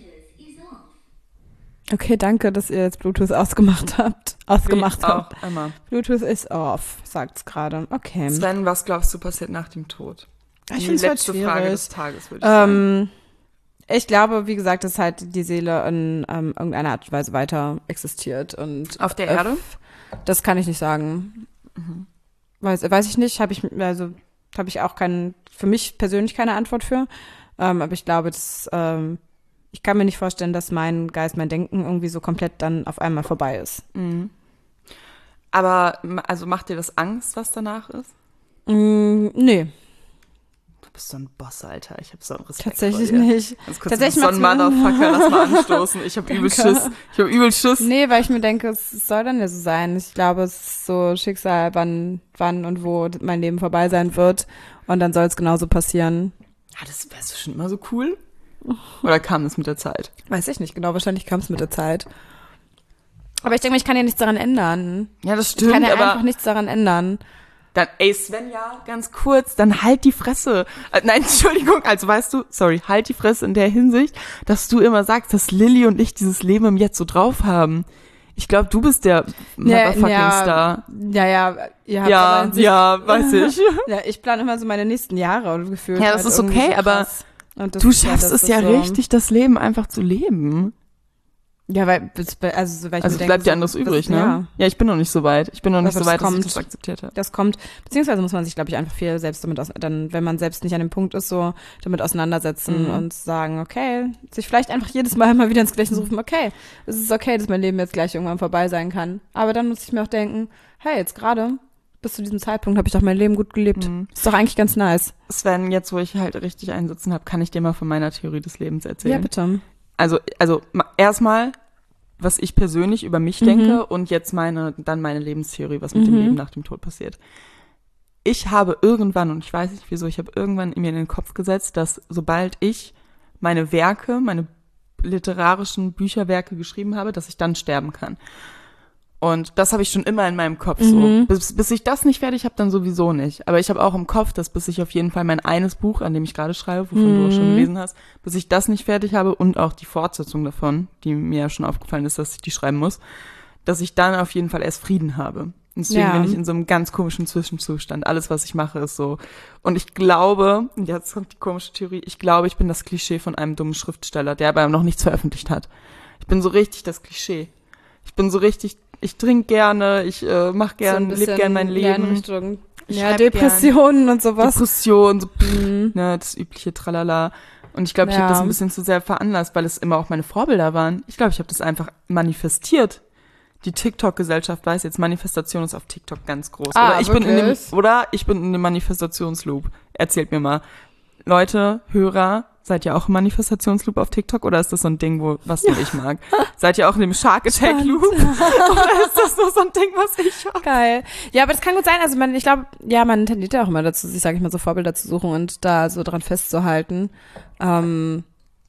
A: okay, danke, dass ihr jetzt Bluetooth ausgemacht habt. Ausgemacht
B: Wie
A: habt.
B: auch immer.
A: Bluetooth ist off, sagt's gerade. Okay.
B: Sven, was glaubst du passiert nach dem Tod?
A: Ich
B: Die
A: finde es halt
B: letzte
A: schwierig.
B: Frage des Tages, würde ich sagen.
A: Ähm, ich glaube, wie gesagt, dass halt die Seele in ähm, irgendeiner Art und Weise weiter existiert. Und
B: Auf der
A: äh,
B: Erde?
A: Das kann ich nicht sagen. Weiß, weiß ich nicht. Habe ich, also habe ich auch keinen, für mich persönlich keine Antwort für. Ähm, aber ich glaube, dass, ähm, ich kann mir nicht vorstellen, dass mein Geist, mein Denken irgendwie so komplett dann auf einmal vorbei ist.
B: Mhm. Aber m- also macht dir das Angst, was danach ist?
A: Mm, nee,
B: Du bist so ein Boss, Alter. Ich habe so einen Respekt
A: tatsächlich
B: vor dir.
A: nicht.
B: Ganz kurz,
A: Tatsächlich
B: so ein
A: macht's mir-
B: Motherfucker, lass mal anstoßen. Ich habe übel
A: Danke.
B: Schiss. Ich habe übel Schiss.
A: Nee, weil ich mir denke, es soll dann ja so sein. Ich glaube, es ist so Schicksal, wann, wann und wo mein Leben vorbei sein wird. Und dann soll es genauso passieren.
B: Ja, das wärst du schon immer so cool? Oder kam das mit der Zeit?
A: Weiß ich nicht genau, wahrscheinlich kam es mit der Zeit. Aber ich denke mal, ich kann ja nichts daran ändern.
B: Ja, das
A: Ich
B: stimmt,
A: kann ja
B: aber
A: einfach nichts daran ändern.
B: dann, ey Svenja, ganz kurz, dann halt die Fresse. Äh, nein, Entschuldigung, also weißt du, sorry, halt die Fresse in der Hinsicht, dass du immer sagst, dass Lilly und ich dieses Leben im Jetzt so drauf haben. Ich glaube, du bist der motherfucking Star.
A: Ja, ja, ihr habt aber
B: Ja,
A: an sich-
B: ja, weiß ich.
A: Ja, ich plane immer so meine nächsten Jahre und gefühlt.
B: Ja, das
A: halt
B: ist
A: irgendwie
B: okay,
A: so
B: aber
A: krass. Und das
B: Du
A: ist ja-
B: schaffst
A: das
B: es ja
A: ist so-
B: richtig, das Leben einfach zu leben.
A: Ja, weil, also, so, weil ich
B: Also
A: mir denke,
B: bleibt dir
A: so,
B: anderes
A: das-
B: übrig, ne?
A: Ja,
B: Ja, ich bin noch nicht so weit. Ich bin noch nicht
A: Aber
B: so
A: das
B: weit, dass ich
A: kommt.
B: das akzeptiert habe.
A: das kommt, beziehungsweise muss man sich, glaube ich, einfach viel selbst damit, aus, dann, wenn man selbst nicht an dem Punkt ist, so damit auseinandersetzen
B: Mhm.
A: und sagen, okay, sich vielleicht einfach jedes Mal mal wieder ins Gedächtnis rufen, okay, es ist okay, dass mein Leben jetzt gleich irgendwann vorbei sein kann. Aber dann muss ich mir auch denken, hey, jetzt gerade, bis zu diesem Zeitpunkt habe ich doch mein Leben gut gelebt.
B: Mhm.
A: Ist doch eigentlich ganz nice.
B: Sven, jetzt wo ich halt richtig einsitzen habe, kann ich dir mal von meiner Theorie des Lebens erzählen.
A: Ja, bitte.
B: Also, also ma- erstmal, was ich persönlich über mich
A: Mhm.
B: denke und jetzt meine, dann meine Lebenstheorie, was mit dem
A: Mhm.
B: Leben nach dem Tod passiert. Ich habe irgendwann, und ich weiß nicht wieso, ich habe irgendwann mir in den Kopf gesetzt, dass sobald ich meine Werke, meine literarischen Bücherwerke geschrieben habe, dass ich dann sterben kann. Und das habe ich schon immer in meinem Kopf so.
A: Mhm.
B: Bis, bis ich das nicht fertig habe, dann sowieso nicht. Aber ich habe auch im Kopf, dass bis ich auf jeden Fall mein eines Buch, an dem ich gerade schreibe, wovon du auch schon
A: Mhm.
B: gelesen hast, bis ich das nicht fertig habe und auch die Fortsetzung davon, die mir ja schon aufgefallen ist, dass ich die schreiben muss, dass ich dann auf jeden Fall erst Frieden habe. Und deswegen
A: Ja.
B: bin ich in so einem ganz komischen Zwischenzustand. Alles, was ich mache, ist so. Und ich glaube, und jetzt kommt die komische Theorie, ich glaube, ich bin das Klischee von einem dummen Schriftsteller, der aber noch nichts veröffentlicht hat. Ich bin so richtig das Klischee. Ich bin so richtig, ich trinke gerne, ich äh, mache gern,
A: So ein
B: lebe gern mein
A: bisschen, ja, in
B: Leben.
A: Richtung,
B: Ich
A: ja,
B: schreib
A: Depressionen und sowas.
B: Depression, so,
A: Mhm.
B: ne, das übliche Tralala. Und ich glaube, ich
A: Ja.
B: habe das ein bisschen zu sehr veranlasst, weil es immer auch meine Vorbilder waren. Ich glaube, ich habe das einfach manifestiert. Die TikTok-Gesellschaft weiß jetzt, Manifestation ist auf TikTok ganz groß.
A: Ah,
B: oder ich bin in dem,
A: wirklich?
B: oder ich bin in dem Manifestationsloop. Erzählt mir mal. Leute, Hörer, seid ihr auch im Manifestationsloop auf TikTok oder ist das so ein Ding, wo was nur ich mag? Seid ihr auch in dem Shark Attack Loop? Oder ist das nur so ein Ding, was ich mag?
A: Geil. Ja, aber das kann gut sein. Also man, ich glaube, ja, man tendiert ja auch immer dazu, sich, sage ich mal, so Vorbilder zu suchen und da so dran festzuhalten. Ähm,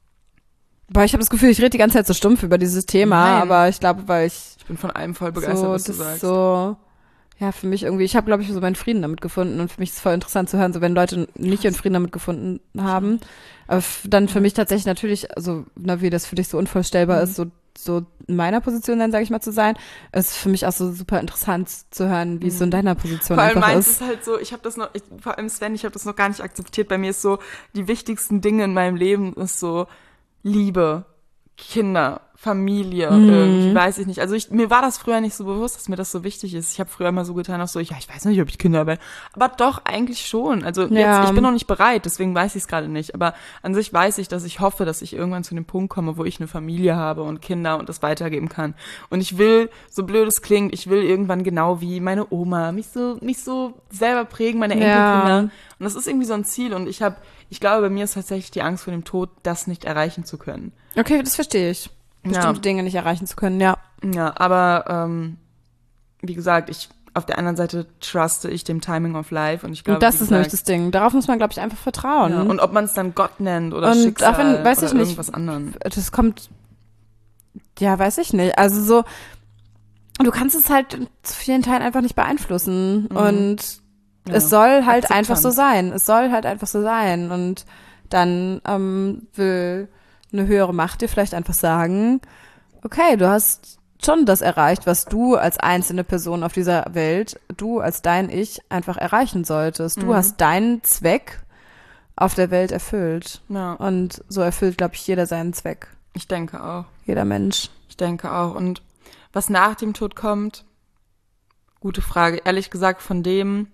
A: aber ich habe das Gefühl, ich rede die ganze Zeit so stumpf über dieses Thema,
B: Nein.
A: aber ich glaube, weil ich
B: Ich bin von allem voll begeistert,
A: so,
B: was du
A: das
B: sagst.
A: so, ja, für mich irgendwie, ich habe, glaube ich, so meinen Frieden damit gefunden und für mich ist es voll interessant zu hören, so wenn Leute nicht ihren Frieden damit gefunden haben. Aber f- dann für mich tatsächlich natürlich, also na, wie das für dich so unvorstellbar
B: Mhm.
A: ist, so so in meiner Position dann, sage ich mal, zu sein, ist für mich auch so super interessant zu hören, wie es so in deiner Position
B: Vor allem
A: einfach
B: meins
A: ist.
B: ist halt so, ich habe das noch, ich, vor allem Sven, ich habe das noch gar nicht akzeptiert. Bei mir ist so, die wichtigsten Dinge in meinem Leben ist so Liebe, Kinder, Familie,
A: Mhm.
B: irgendwie, weiß ich nicht. Also ich, mir war das früher nicht so bewusst, dass mir das so wichtig ist. Ich habe früher immer so getan, auch so, ja, ich weiß nicht, ob ich Kinder habe. Aber doch, eigentlich schon. Also jetzt,
A: Ja.
B: ich bin noch nicht bereit, deswegen weiß ich es gerade nicht. Aber an sich weiß ich, dass ich hoffe, dass ich irgendwann zu dem Punkt komme, wo ich eine Familie habe und Kinder und das weitergeben kann. Und ich will, so blöd es klingt, ich will irgendwann genau wie meine Oma mich so, mich so selber prägen, meine Enkelkinder.
A: Ja.
B: Und das ist irgendwie so ein Ziel. Und ich habe, ich glaube, bei mir ist tatsächlich die Angst vor dem Tod, das nicht erreichen zu können.
A: Okay, das verstehe ich. Bestimmte
B: Ja.
A: Dinge nicht erreichen zu können, ja.
B: Ja, aber ähm, wie gesagt, ich auf der anderen Seite truste ich dem Timing of Life und ich glaube,
A: Und das
B: wie
A: ist nämlich
B: gesagt,
A: das Ding. Darauf muss man, glaube ich, einfach vertrauen.
B: ja, und ob man es dann Gott nennt oder
A: Und
B: Schicksal
A: auch wenn, weiß
B: oder
A: ich nicht,
B: irgendwas anderen.
A: das kommt, ja, weiß ich nicht. Also so, du kannst es halt zu vielen Teilen einfach nicht beeinflussen.
B: Mhm.
A: Und
B: Ja.
A: es soll halt
B: Akzeptanz.
A: einfach so sein. Es soll halt einfach so sein. Und dann ähm, will eine höhere Macht dir vielleicht einfach sagen, okay, du hast schon das erreicht, was du als einzelne Person auf dieser Welt, du als dein Ich einfach erreichen solltest. Du
B: Mhm.
A: hast deinen Zweck auf der Welt erfüllt.
B: Ja,
A: Und so erfüllt, glaube ich, jeder seinen Zweck.
B: ich denke auch.
A: Jeder Mensch.
B: Ich denke auch. Und was nach dem Tod kommt, gute Frage. Ehrlich gesagt, von dem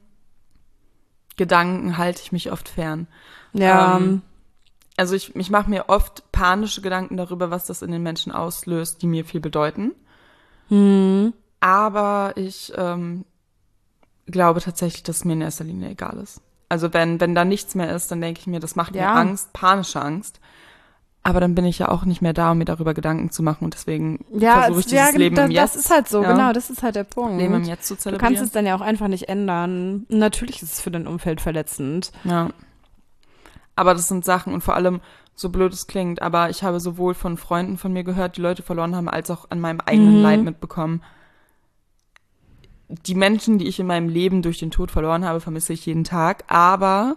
B: Gedanken halte ich mich oft fern.
A: Ja,
B: Ähm, Also ich, ich mache mir oft panische Gedanken darüber, was das in den Menschen auslöst, die mir viel bedeuten.
A: hm.
B: Aber ich ähm, glaube tatsächlich, dass es mir in erster Linie egal ist. Also wenn, wenn da nichts mehr ist, dann denke ich mir, das macht
A: Ja.
B: mir Angst, panische Angst. Aber dann bin ich ja auch nicht mehr da, um mir darüber Gedanken zu machen. Und deswegen
A: Ja,
B: versuche ich
A: ja,
B: dieses Leben
A: da,
B: im Jetzt,
A: das ist halt so,
B: ja,
A: genau, das ist halt der Punkt.
B: Leben im Jetzt zu
A: Du
B: zelebrieren.
A: kannst es dann ja auch einfach nicht ändern. Natürlich ist es für dein Umfeld verletzend.
B: Ja. Aber das sind Sachen und vor allem, so blöd es klingt, aber ich habe sowohl von Freunden von mir gehört, die Leute verloren haben, als auch an meinem eigenen
A: Mhm.
B: Leib mitbekommen. Die Menschen, die ich in meinem Leben durch den Tod verloren habe, vermisse ich jeden Tag, aber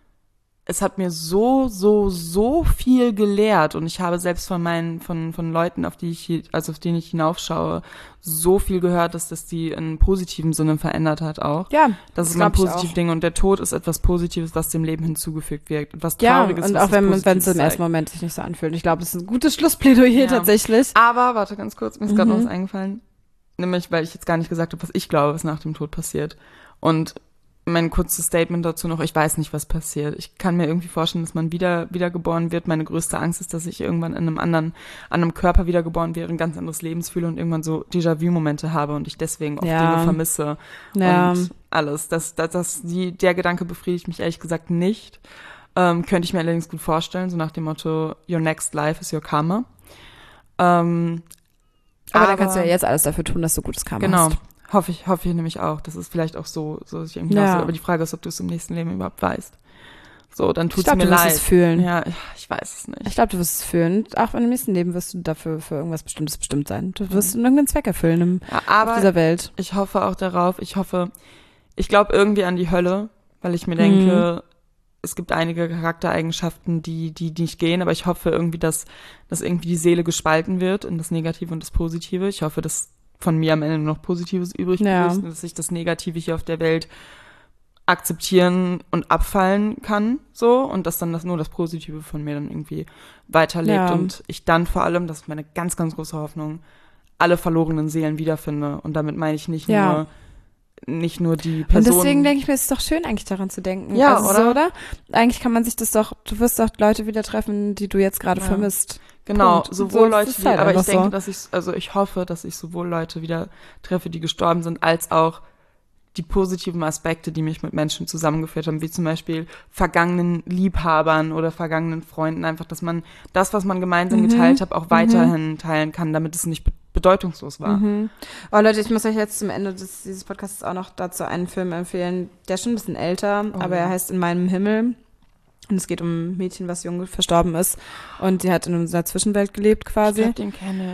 B: es hat mir so, so, so viel gelehrt und ich habe selbst von meinen, von, von Leuten, auf die ich, hier- also auf denen ich hinaufschaue, so viel gehört, dass das die in positiven Sinne verändert hat auch.
A: Ja,
B: Das ist
A: glaub
B: ein
A: ich
B: positives
A: auch.
B: Ding und der Tod ist etwas Positives, was dem Leben hinzugefügt wird. Etwas
A: Ja,
B: Trauriges,
A: und
B: was
A: auch wenn
B: das
A: wenn es im
B: Positives
A: ersten
B: zeigt.
A: Moment sich nicht so anfühlt. Ich glaube, das ist ein gutes Schlussplädoyer
B: Ja.
A: tatsächlich.
B: Aber, warte ganz kurz, mir ist gerade
A: Mhm.
B: noch was eingefallen. Nämlich, weil ich jetzt gar nicht gesagt habe, was ich glaube, was nach dem Tod passiert. Und mein kurzes Statement dazu noch, ich weiß nicht, was passiert. Ich kann mir irgendwie vorstellen, dass man wieder wiedergeboren wird. Meine größte Angst ist, dass ich irgendwann in einem anderen, an einem Körper wiedergeboren wäre, ein ganz anderes Leben fühle und irgendwann so Déjà-vu-Momente habe und ich deswegen auch
A: Ja.
B: Dinge vermisse
A: Ja.
B: und alles. Das, das, das, die, der Gedanke befriedigt mich ehrlich gesagt nicht. Ähm, könnte ich mir allerdings gut vorstellen, so nach dem Motto, your next life is your karma. Ähm,
A: Aber, dann kannst du ja jetzt alles dafür tun, dass du gutes Karma
B: Genau,
A: hast.
B: hoffe ich, hoffe ich nämlich auch. Das ist vielleicht auch so, so sich irgendwie
A: Ja.
B: aussieht. Aber die Frage ist, ob du es im nächsten Leben überhaupt weißt. So, dann
A: Ich
B: tut's
A: glaube,
B: mir
A: du wirst
B: leid.
A: es fühlen.
B: Ja, ich weiß es nicht.
A: Ich glaube, du wirst es fühlen. Auch in dem nächsten Leben wirst du dafür für irgendwas Bestimmtes bestimmt sein. Du wirst irgendeinen Zweck erfüllen im,
B: Ja,
A: auf
B: aber
A: dieser Welt.
B: ich hoffe auch darauf, ich hoffe, ich glaube irgendwie an die Hölle, weil ich mir denke, es gibt einige Charaktereigenschaften, die, die, die nicht gehen, aber ich hoffe irgendwie, dass, dass irgendwie die Seele gespalten wird in das Negative und das Positive. Ich hoffe, dass von mir am Ende nur noch Positives übrig
A: Ja.
B: ist und dass ich das Negative hier auf der Welt akzeptieren und abfallen kann, so, und dass dann das nur das Positive von mir dann irgendwie weiterlebt
A: Ja.
B: und ich dann vor allem, das ist meine ganz, ganz große Hoffnung, alle verlorenen Seelen wiederfinde und damit meine ich nicht
A: Ja.
B: nur nicht nur die
A: Und
B: Person.
A: deswegen denke ich mir, es ist doch schön, eigentlich daran zu denken.
B: Ja,
A: also
B: oder?
A: So, oder? Eigentlich kann man sich das doch, du wirst doch Leute wieder treffen, die du jetzt gerade
B: Ja.
A: vermisst.
B: Genau,
A: Punkt.
B: sowohl
A: So, das
B: Leute,
A: ist
B: die,
A: halt
B: aber ich
A: einfach
B: denke,
A: so.
B: dass ich, also ich hoffe, dass ich sowohl Leute wieder treffe, die gestorben sind, als auch die positiven Aspekte, die mich mit Menschen zusammengeführt haben, wie zum Beispiel vergangenen Liebhabern oder vergangenen Freunden, einfach, dass man das, was man gemeinsam
A: Mhm.
B: geteilt hat, auch weiterhin teilen kann, damit es nicht be- bedeutungslos war.
A: Mhm. Oh Leute, ich muss euch jetzt zum Ende des, dieses Podcasts auch noch dazu einen Film empfehlen. Der ist schon ein bisschen älter,
B: Oh,
A: aber
B: ja.
A: er heißt In meinem Himmel. Und es geht um ein Mädchen, was jung verstorben ist. Und sie hat in einer Zwischenwelt gelebt
B: Ich
A: quasi.
B: glaub, den kenne ich.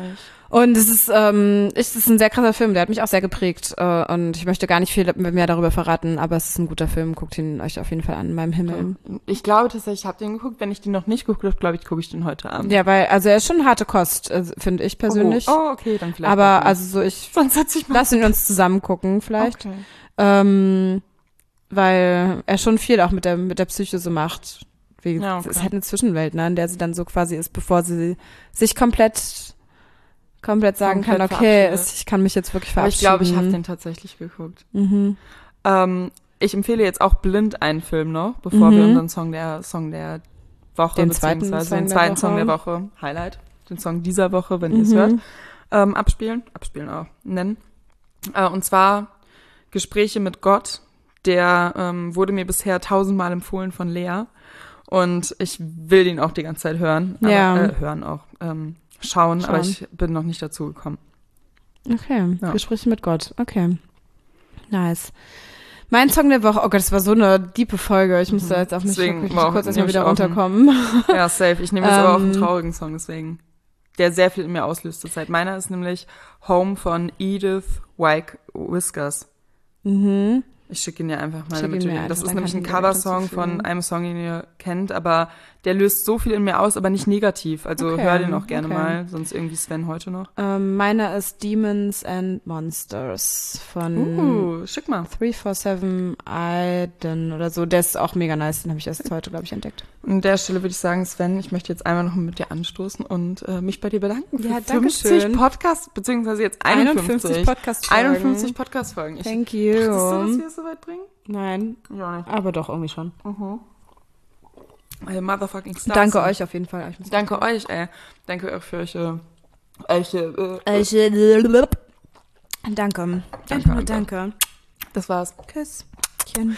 A: Und es ist, ähm, es ist ein sehr krasser Film, der hat mich auch sehr geprägt. Äh, und ich möchte gar nicht viel mehr darüber verraten, aber es ist ein guter Film. Guckt ihn euch auf jeden Fall an, beim Himmel.
B: Ich glaube tatsächlich, ich habe den geguckt. Wenn ich den noch nicht geguckt habe, glaube ich, gucke ich den heute Abend.
A: Ja, weil, also er ist schon harte Kost, äh, finde ich persönlich.
B: Oh, oh, okay, dann vielleicht.
A: Aber also so, ich
B: sonst setze ich mal.
A: lass ihn uns zusammen gucken vielleicht.
B: Okay.
A: Ähm, weil er schon viel auch mit der, mit der Psyche so macht. Wie,
B: Ja, okay.
A: Es ist halt eine Zwischenwelt, ne, in der sie dann so quasi ist, bevor sie sich komplett komplett sagen
B: Komplett
A: kann, okay,
B: verabschiedet.
A: es, ich kann mich jetzt wirklich
B: Aber ich
A: verabschieden.
B: glaube, ich habe den tatsächlich geguckt.
A: Mhm.
B: Ähm, ich empfehle jetzt auch blind einen Film noch, bevor
A: Mhm.
B: wir unseren Song der Song der Woche,
A: Den zweiten
B: beziehungsweise
A: Song
B: den
A: der
B: zweiten
A: Woche.
B: Song der Woche, Highlight, den Song dieser Woche, wenn ihr es
A: Mhm.
B: hört, ähm, abspielen, abspielen auch, nennen. Äh, und zwar Gespräche mit Gott, der ähm, wurde mir bisher tausendmal empfohlen von Lea und ich will den auch die ganze Zeit hören, aber,
A: Ja.
B: äh, hören auch, ähm, schauen,
A: Schauen.
B: aber ich bin noch nicht dazu gekommen.
A: Okay,
B: Ja.
A: Gespräche mit Gott. Okay, nice. Mein Song der Woche, oh Gott, das war so eine diepe Folge. Ich musste
B: Mhm.
A: jetzt auf mich
B: Deswegen
A: wirklich
B: brauch-
A: kurz
B: nehm
A: erstmal
B: ich
A: wieder
B: auch einen-
A: runterkommen.
B: Ja, safe. Ich nehme jetzt aber auch einen
A: Ähm,
B: traurigen Song, deswegen. Der sehr viel in mir auslöst zur Zeit. Meiner ist nämlich Home von Edith White Whiskers.
A: Mhm.
B: Ich schicke ihn dir einfach mal,
A: Schick
B: damit
A: ihn
B: du
A: mir
B: den. Das
A: einfach,
B: ist
A: dann
B: nämlich
A: kann
B: ein
A: ich ihn direkt
B: Coversong von
A: hinzufügen.
B: einem Song, den ihr kennt, aber der löst so viel in mir aus, aber nicht negativ. Also
A: Okay,
B: hör den auch gerne
A: okay.
B: mal, sonst irgendwie Sven heute noch.
A: Ähm, meiner ist Demons and Monsters von
B: Uh, schick mal.
A: drei vier sieben Iden oder so. Der ist auch mega nice. Den habe ich erst heute, glaube ich, entdeckt.
B: An der Stelle würde ich sagen, Sven, ich möchte jetzt einmal noch mit dir anstoßen und äh, mich bei dir bedanken für
A: Ja, danke
B: fünfzig
A: schön.
B: Podcasts, beziehungsweise jetzt einundfünfzig.
A: Podcast-Folgen.
B: einundfünfzig Podcast-Folgen. Ich
A: Thank
B: Dachtest du, dass
A: you.
B: wir es so weit bringen?
A: Nein,
B: Ja, nicht.
A: aber doch irgendwie schon.
B: Äh, motherfucking Stars.
A: Danke euch auf jeden Fall. Ich muss-
B: Danke euch, ey. Danke euch für eure, eure, äh,
A: Ich, danke.
B: Danke,
A: Danke,
B: Anke.
A: danke.
B: das war's.
A: Küsschen.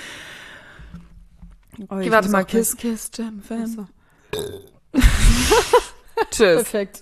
A: Oh,
B: Okay,
A: ich
B: warte
A: muss
B: mal.
A: auch
B: Kiss, kiss, Jam, Fam.
A: Achso.
B: Tschüss.
A: Perfekt.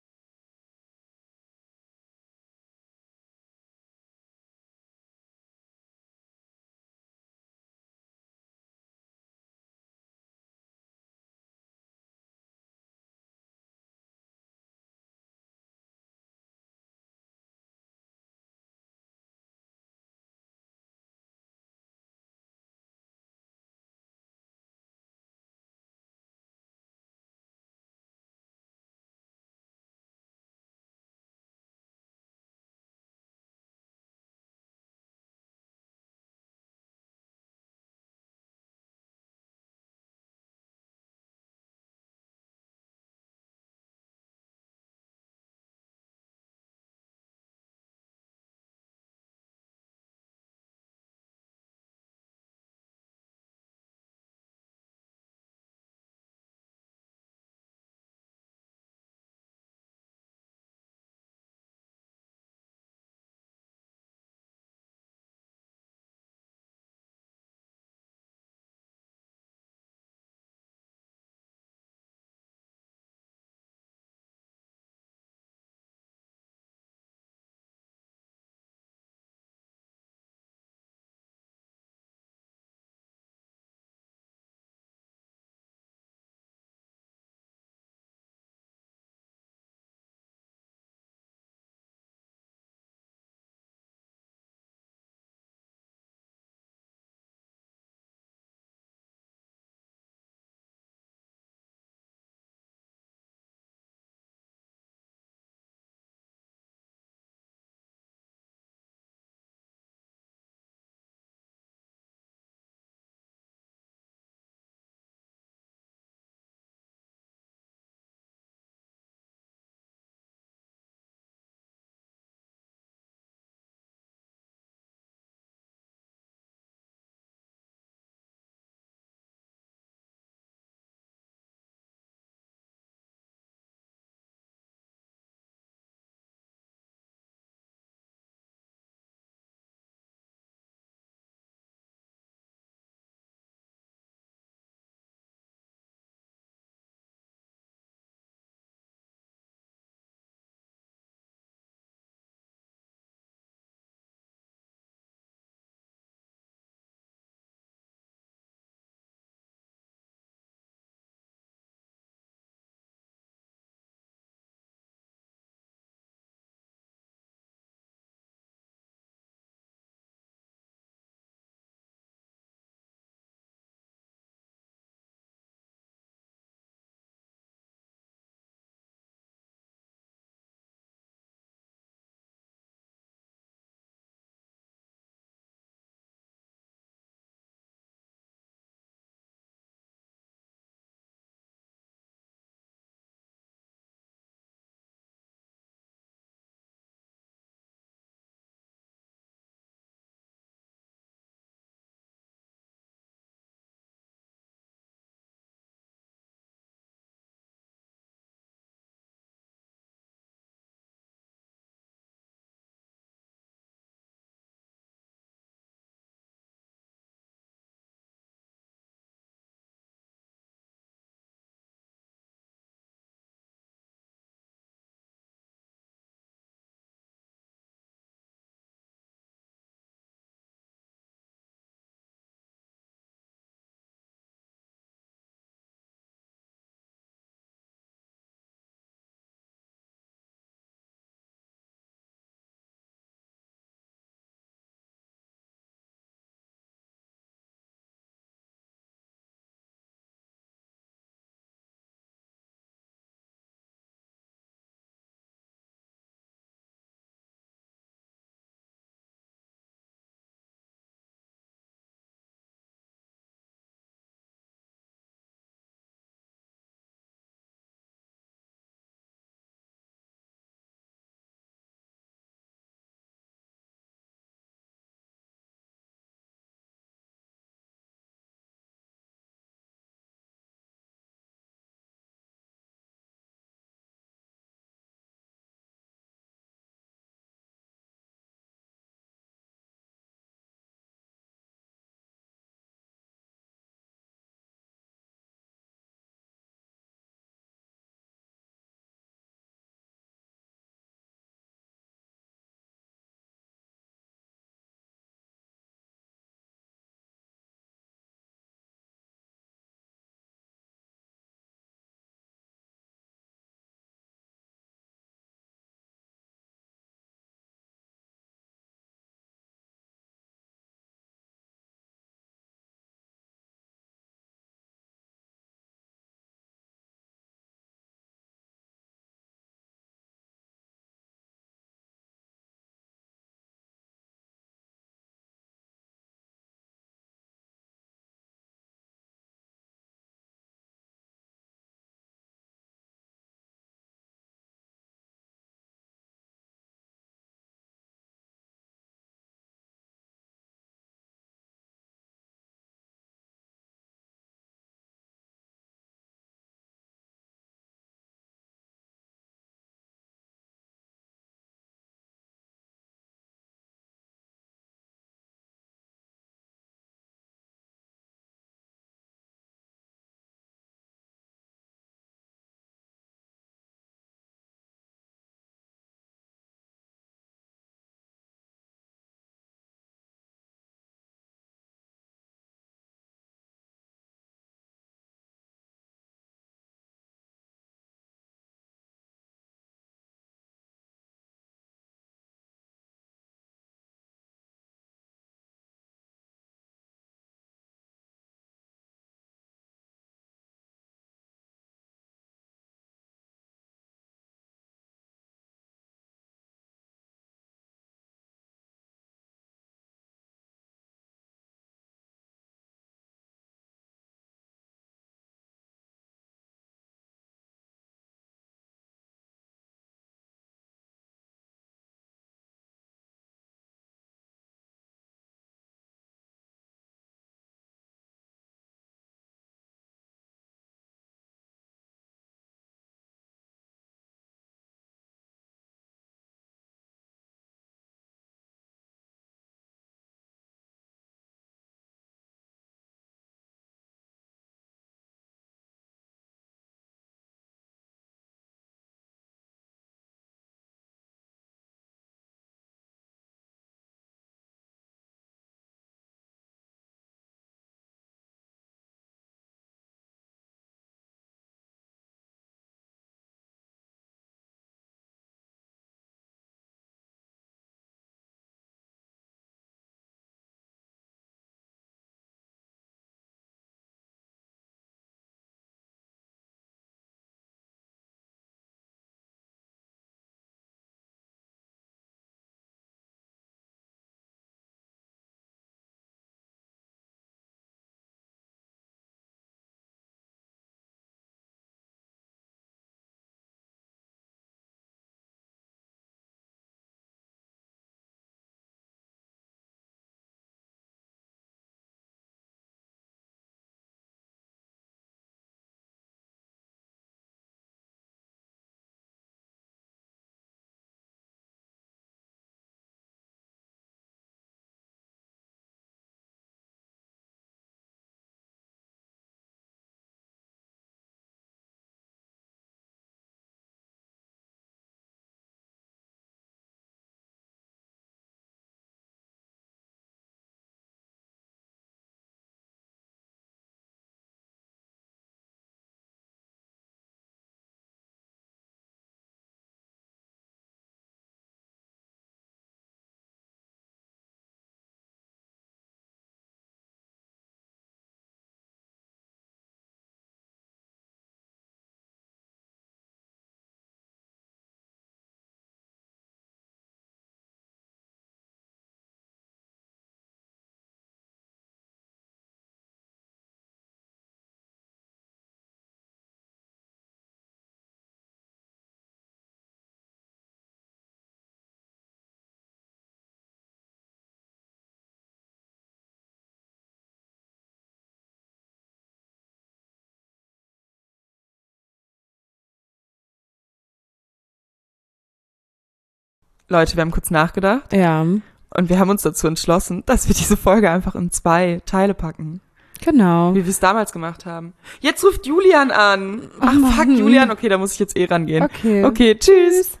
B: Leute, wir haben kurz nachgedacht.
A: Ja.
B: Und wir haben uns dazu entschlossen, dass wir diese Folge einfach in zwei Teile packen.
A: Genau.
B: Wie wir es damals gemacht haben. Jetzt ruft Julian an. Ach,
A: Oh
B: fuck, Julian. Okay, da muss ich jetzt eh rangehen.
A: Okay.
B: Okay, tschüss.